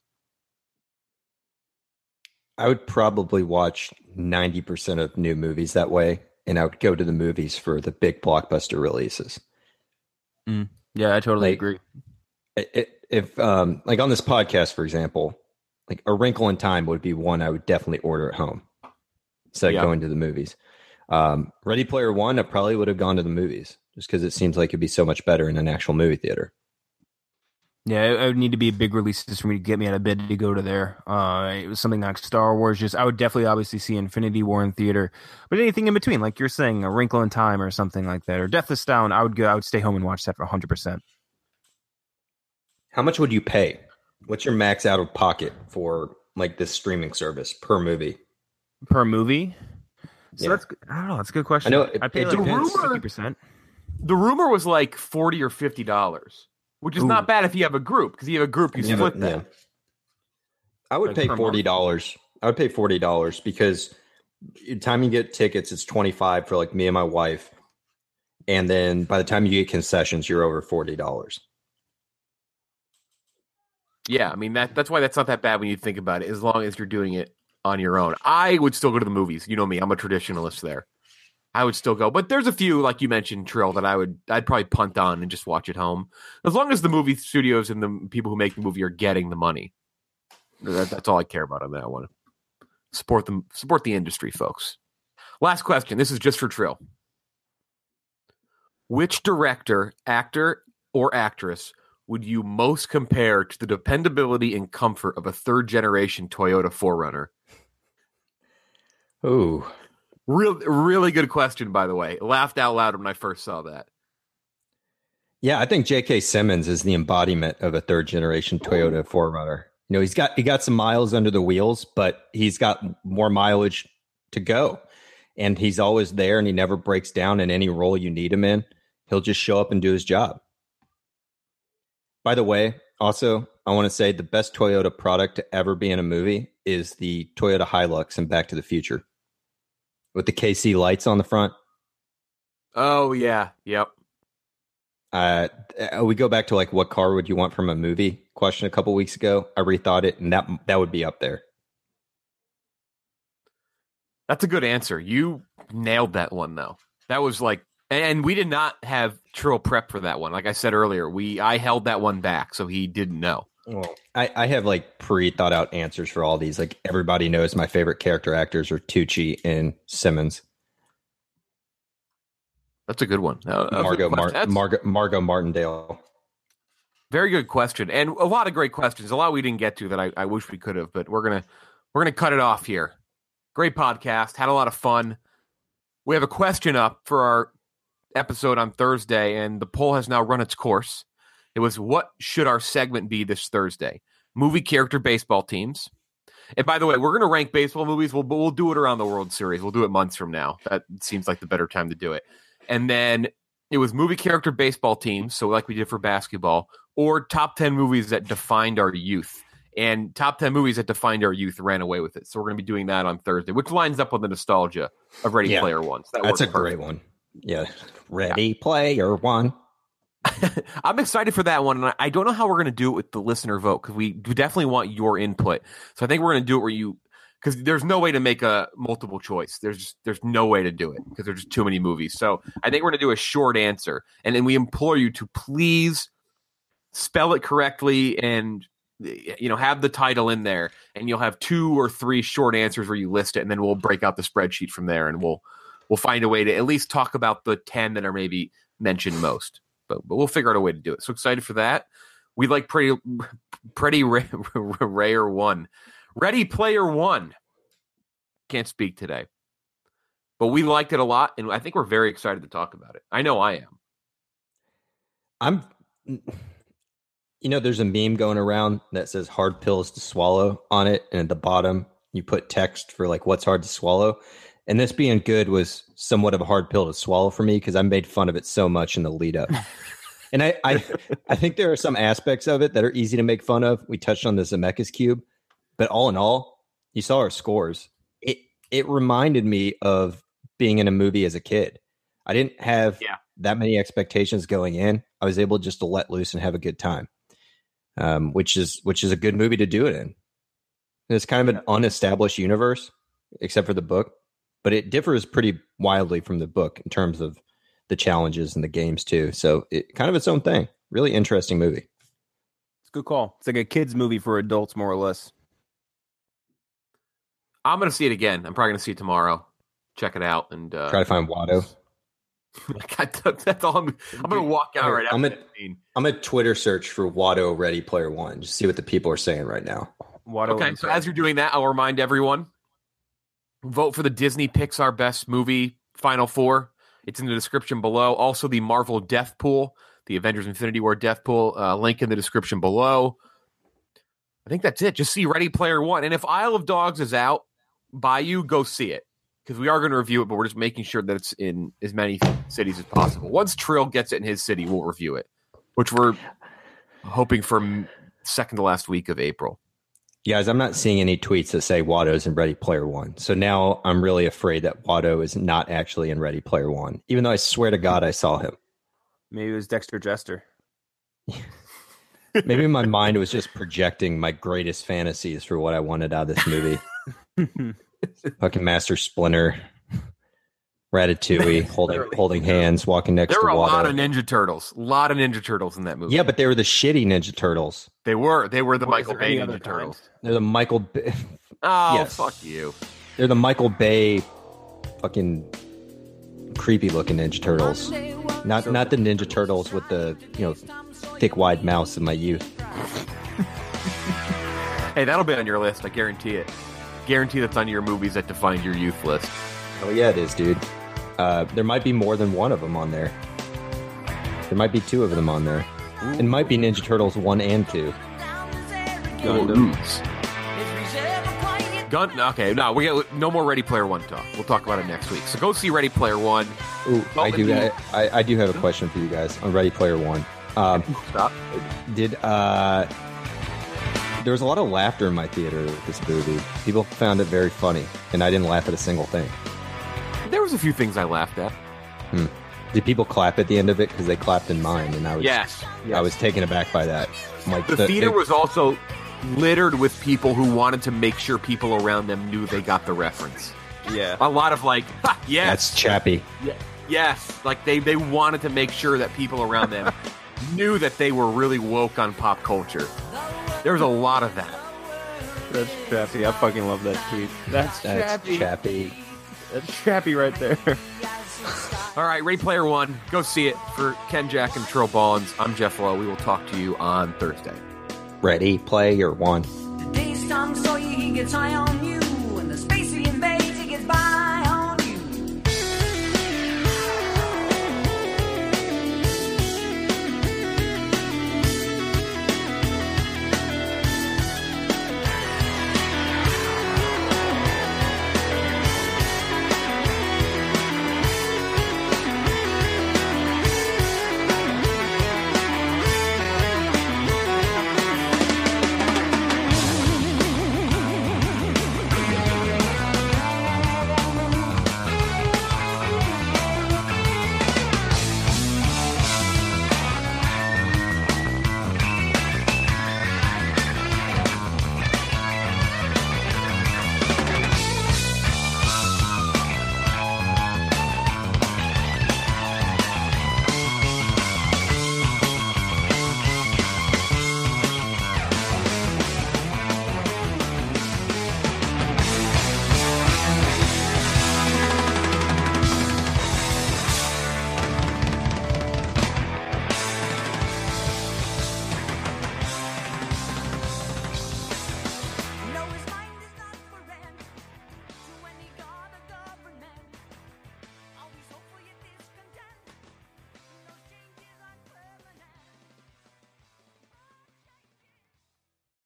I would probably watch 90% of new movies that way, and I would go to the movies for the big blockbuster releases. Yeah, I totally agree. If like on this podcast, for example, like A Wrinkle in Time would be one I would definitely order at home instead of going to the movies. Ready Player One, I probably would have gone to the movies just because it seems like it'd be so much better in an actual movie theater. Yeah, it would need to be big releases for me to get me out of bed to go to there. It was something like Star Wars. I would definitely obviously see Infinity War in theater, but anything in between, like you're saying, A Wrinkle in Time or something like that, or Deathless Down, I would stay home and watch that for 100%. How much would you pay? What's your max out of pocket for like this streaming service per movie? Per movie? So I don't know. That's a good question. I know I pay like 50%. The rumor was like $40 or $50. Which is not bad if you have a group, because you have a group, you split that. Yeah. I would pay $40. I would pay $40 because by the time you get tickets, it's $25 for like me and my wife. And then by the time you get concessions, you're over $40. Yeah, I mean, that's why that's not that bad when you think about it, as long as you're doing it on your own. I would still go to the movies. You know me, I'm a traditionalist there. I would still go, but there's a few, like you mentioned, Trill, that I'd probably punt on and just watch at home, as long as the movie studios and the people who make the movie are getting the money. That's all I care about on that one. Support the industry, folks. Last question. This is just for Trill. Which director, actor, or actress would you most compare to the dependability and comfort of a third-generation Toyota 4Runner? Ooh. Really good question, by the way. Laughed out loud when I first saw that. Yeah, I think J.K. Simmons is the embodiment of a third generation Toyota 4Runner. You know, he got some miles under the wheels, but he's got more mileage to go. And he's always there and he never breaks down in any role you need him in. He'll just show up and do his job. By the way, Also, I want to say the best Toyota product to ever be in a movie is the Toyota Hilux in Back to the Future with the KC lights on the front. Oh, yeah. Yep. We go back to like, what car would you want from a movie question a couple weeks ago. I rethought it, and that would be up there. That's a good answer. You nailed that one, though. That was like, and we did not have Trill prep for that one. Like I said earlier, I held that one back, so he didn't know. Well, I have like pre-thought out answers for all these. Like everybody knows my favorite character actors are Tucci and Simmons. That's a good one. Margot Martindale. Very good question, and a lot of great questions. A lot we didn't get to that I wish we could have, but we're gonna cut it off here. Great podcast. Had a lot of fun. We have a question up for our episode on Thursday, and the poll has now run its course. It was, what should our segment be this Thursday? Movie character baseball teams. And by the way, we're going to rank baseball movies. We'll do it around the World Series. We'll do it months from now. That seems like the better time to do it. And then it was movie character baseball teams, so like we did for basketball, or top 10 movies that defined our youth. And top 10 movies that defined our youth ran away with it. So we're going to be doing that on Thursday, which lines up with the nostalgia of Ready Player One. So that's a great one. Yeah. Ready Player One. I'm excited for that one. And I don't know how we're going to do it with the listener vote, because we definitely want your input. So I think we're going to do it where because there's no way to make a multiple choice. There's no way to do it because there's just too many movies. So I think we're going to do a short answer. And then we implore you to please spell it correctly and have the title in there, and you'll have 2 or 3 short answers where you list it, and then we'll break out the spreadsheet from there, and we'll find a way to at least talk about the 10 that are maybe mentioned most. But we'll figure out a way to do it. So excited for that. We like Ready Player One. Can't speak today, but we liked it a lot, and I think we're very excited to talk about it. I know I am. There's a meme going around that says hard pills to swallow on it. And at the bottom, you put text for like, what's hard to swallow. And this being good was somewhat of a hard pill to swallow for me, because I made fun of it so much in the lead up. And I think there are some aspects of it that are easy to make fun of. We touched on the Zemeckis Cube, but all in all, you saw our scores. It reminded me of being in a movie as a kid. I didn't have that many expectations going in. I was able just to let loose and have a good time. Which is a good movie to do it in. And it's kind of an unestablished universe, except for the book, but it differs pretty wildly from the book in terms of the challenges and the games too. So it kind of its own thing. Really interesting movie. It's a good call. It's like a kid's movie for adults, more or less. I'm going to see it again. I'm probably going to see it tomorrow. Check it out and try to find Watto. That's all. I'm going to walk out right after that scene. I'm going to Twitter search for Watto Ready Player One. Just see what the people are saying right now. Okay, so as you're doing that, I'll remind everyone, vote for the Disney Pixar Best Movie Final Four. It's in the description below. Also, the Marvel Death Pool, the Avengers Infinity War Death Pool, link in the description below. I think that's it. Just see Ready Player One. And if Isle of Dogs is out by you, go see it. Because we are going to review it, but we're just making sure that it's in as many cities as possible. Once Trill gets it in his city, we'll review it, which we're hoping for second to last week of April. Guys, I'm not seeing any tweets that say Watto's in Ready Player One. So now I'm really afraid that Watto is not actually in Ready Player One, even though I swear to God I saw him. Maybe it was Dexter Jester. Maybe my mind was just projecting my greatest fantasies for what I wanted out of this movie. Fucking Master Splinter, Ratatouille, holding hands, walking next to Watto. There were a lot of Ninja Turtles. A lot of Ninja Turtles in that movie. Yeah, but they were the shitty Ninja Turtles. They were the Michael Bay Ninja Turtles. They're the Michael Bay. Oh, yes. Fuck you. They're the Michael Bay fucking creepy looking Ninja Turtles. Not the Ninja Turtles with the, thick wide mouths of my youth. Hey, that'll be on your list, I guarantee it. Guarantee that's on your movies that defined your youth list. Oh yeah, it is, dude. There might be more than one of them on there. There might be 2 of them on there. Ooh. It might be Ninja Turtles 1 and 2. Okay, no, we got no more Ready Player One talk. We'll talk about it next week. So go see Ready Player One. Ooh, I do have a question for you guys on Ready Player One. Stop. There was a lot of laughter in my theater with this movie. People found it very funny, and I didn't laugh at a single thing. There was a few things I laughed at. Did people clap at the end of it? Because they clapped in mine, and I was I was taken aback by that. Like, the theater was also littered with people who wanted to make sure people around them knew they got the reference. Yeah. A lot of like, yes. That's Chappie. Yeah, yes. Like they wanted to make sure that people around them knew that they were really woke on pop culture. There was a lot of that. That's Chappie. I fucking love that tweet. That's Chappie. That's Chappie right there. All right, Ready Player One. Go see it. For Ken, Jack, and Trill Ballins, I'm Jeff Lowe. We will talk to you on Thursday. Ready Player One. The day's time so he gets high on you.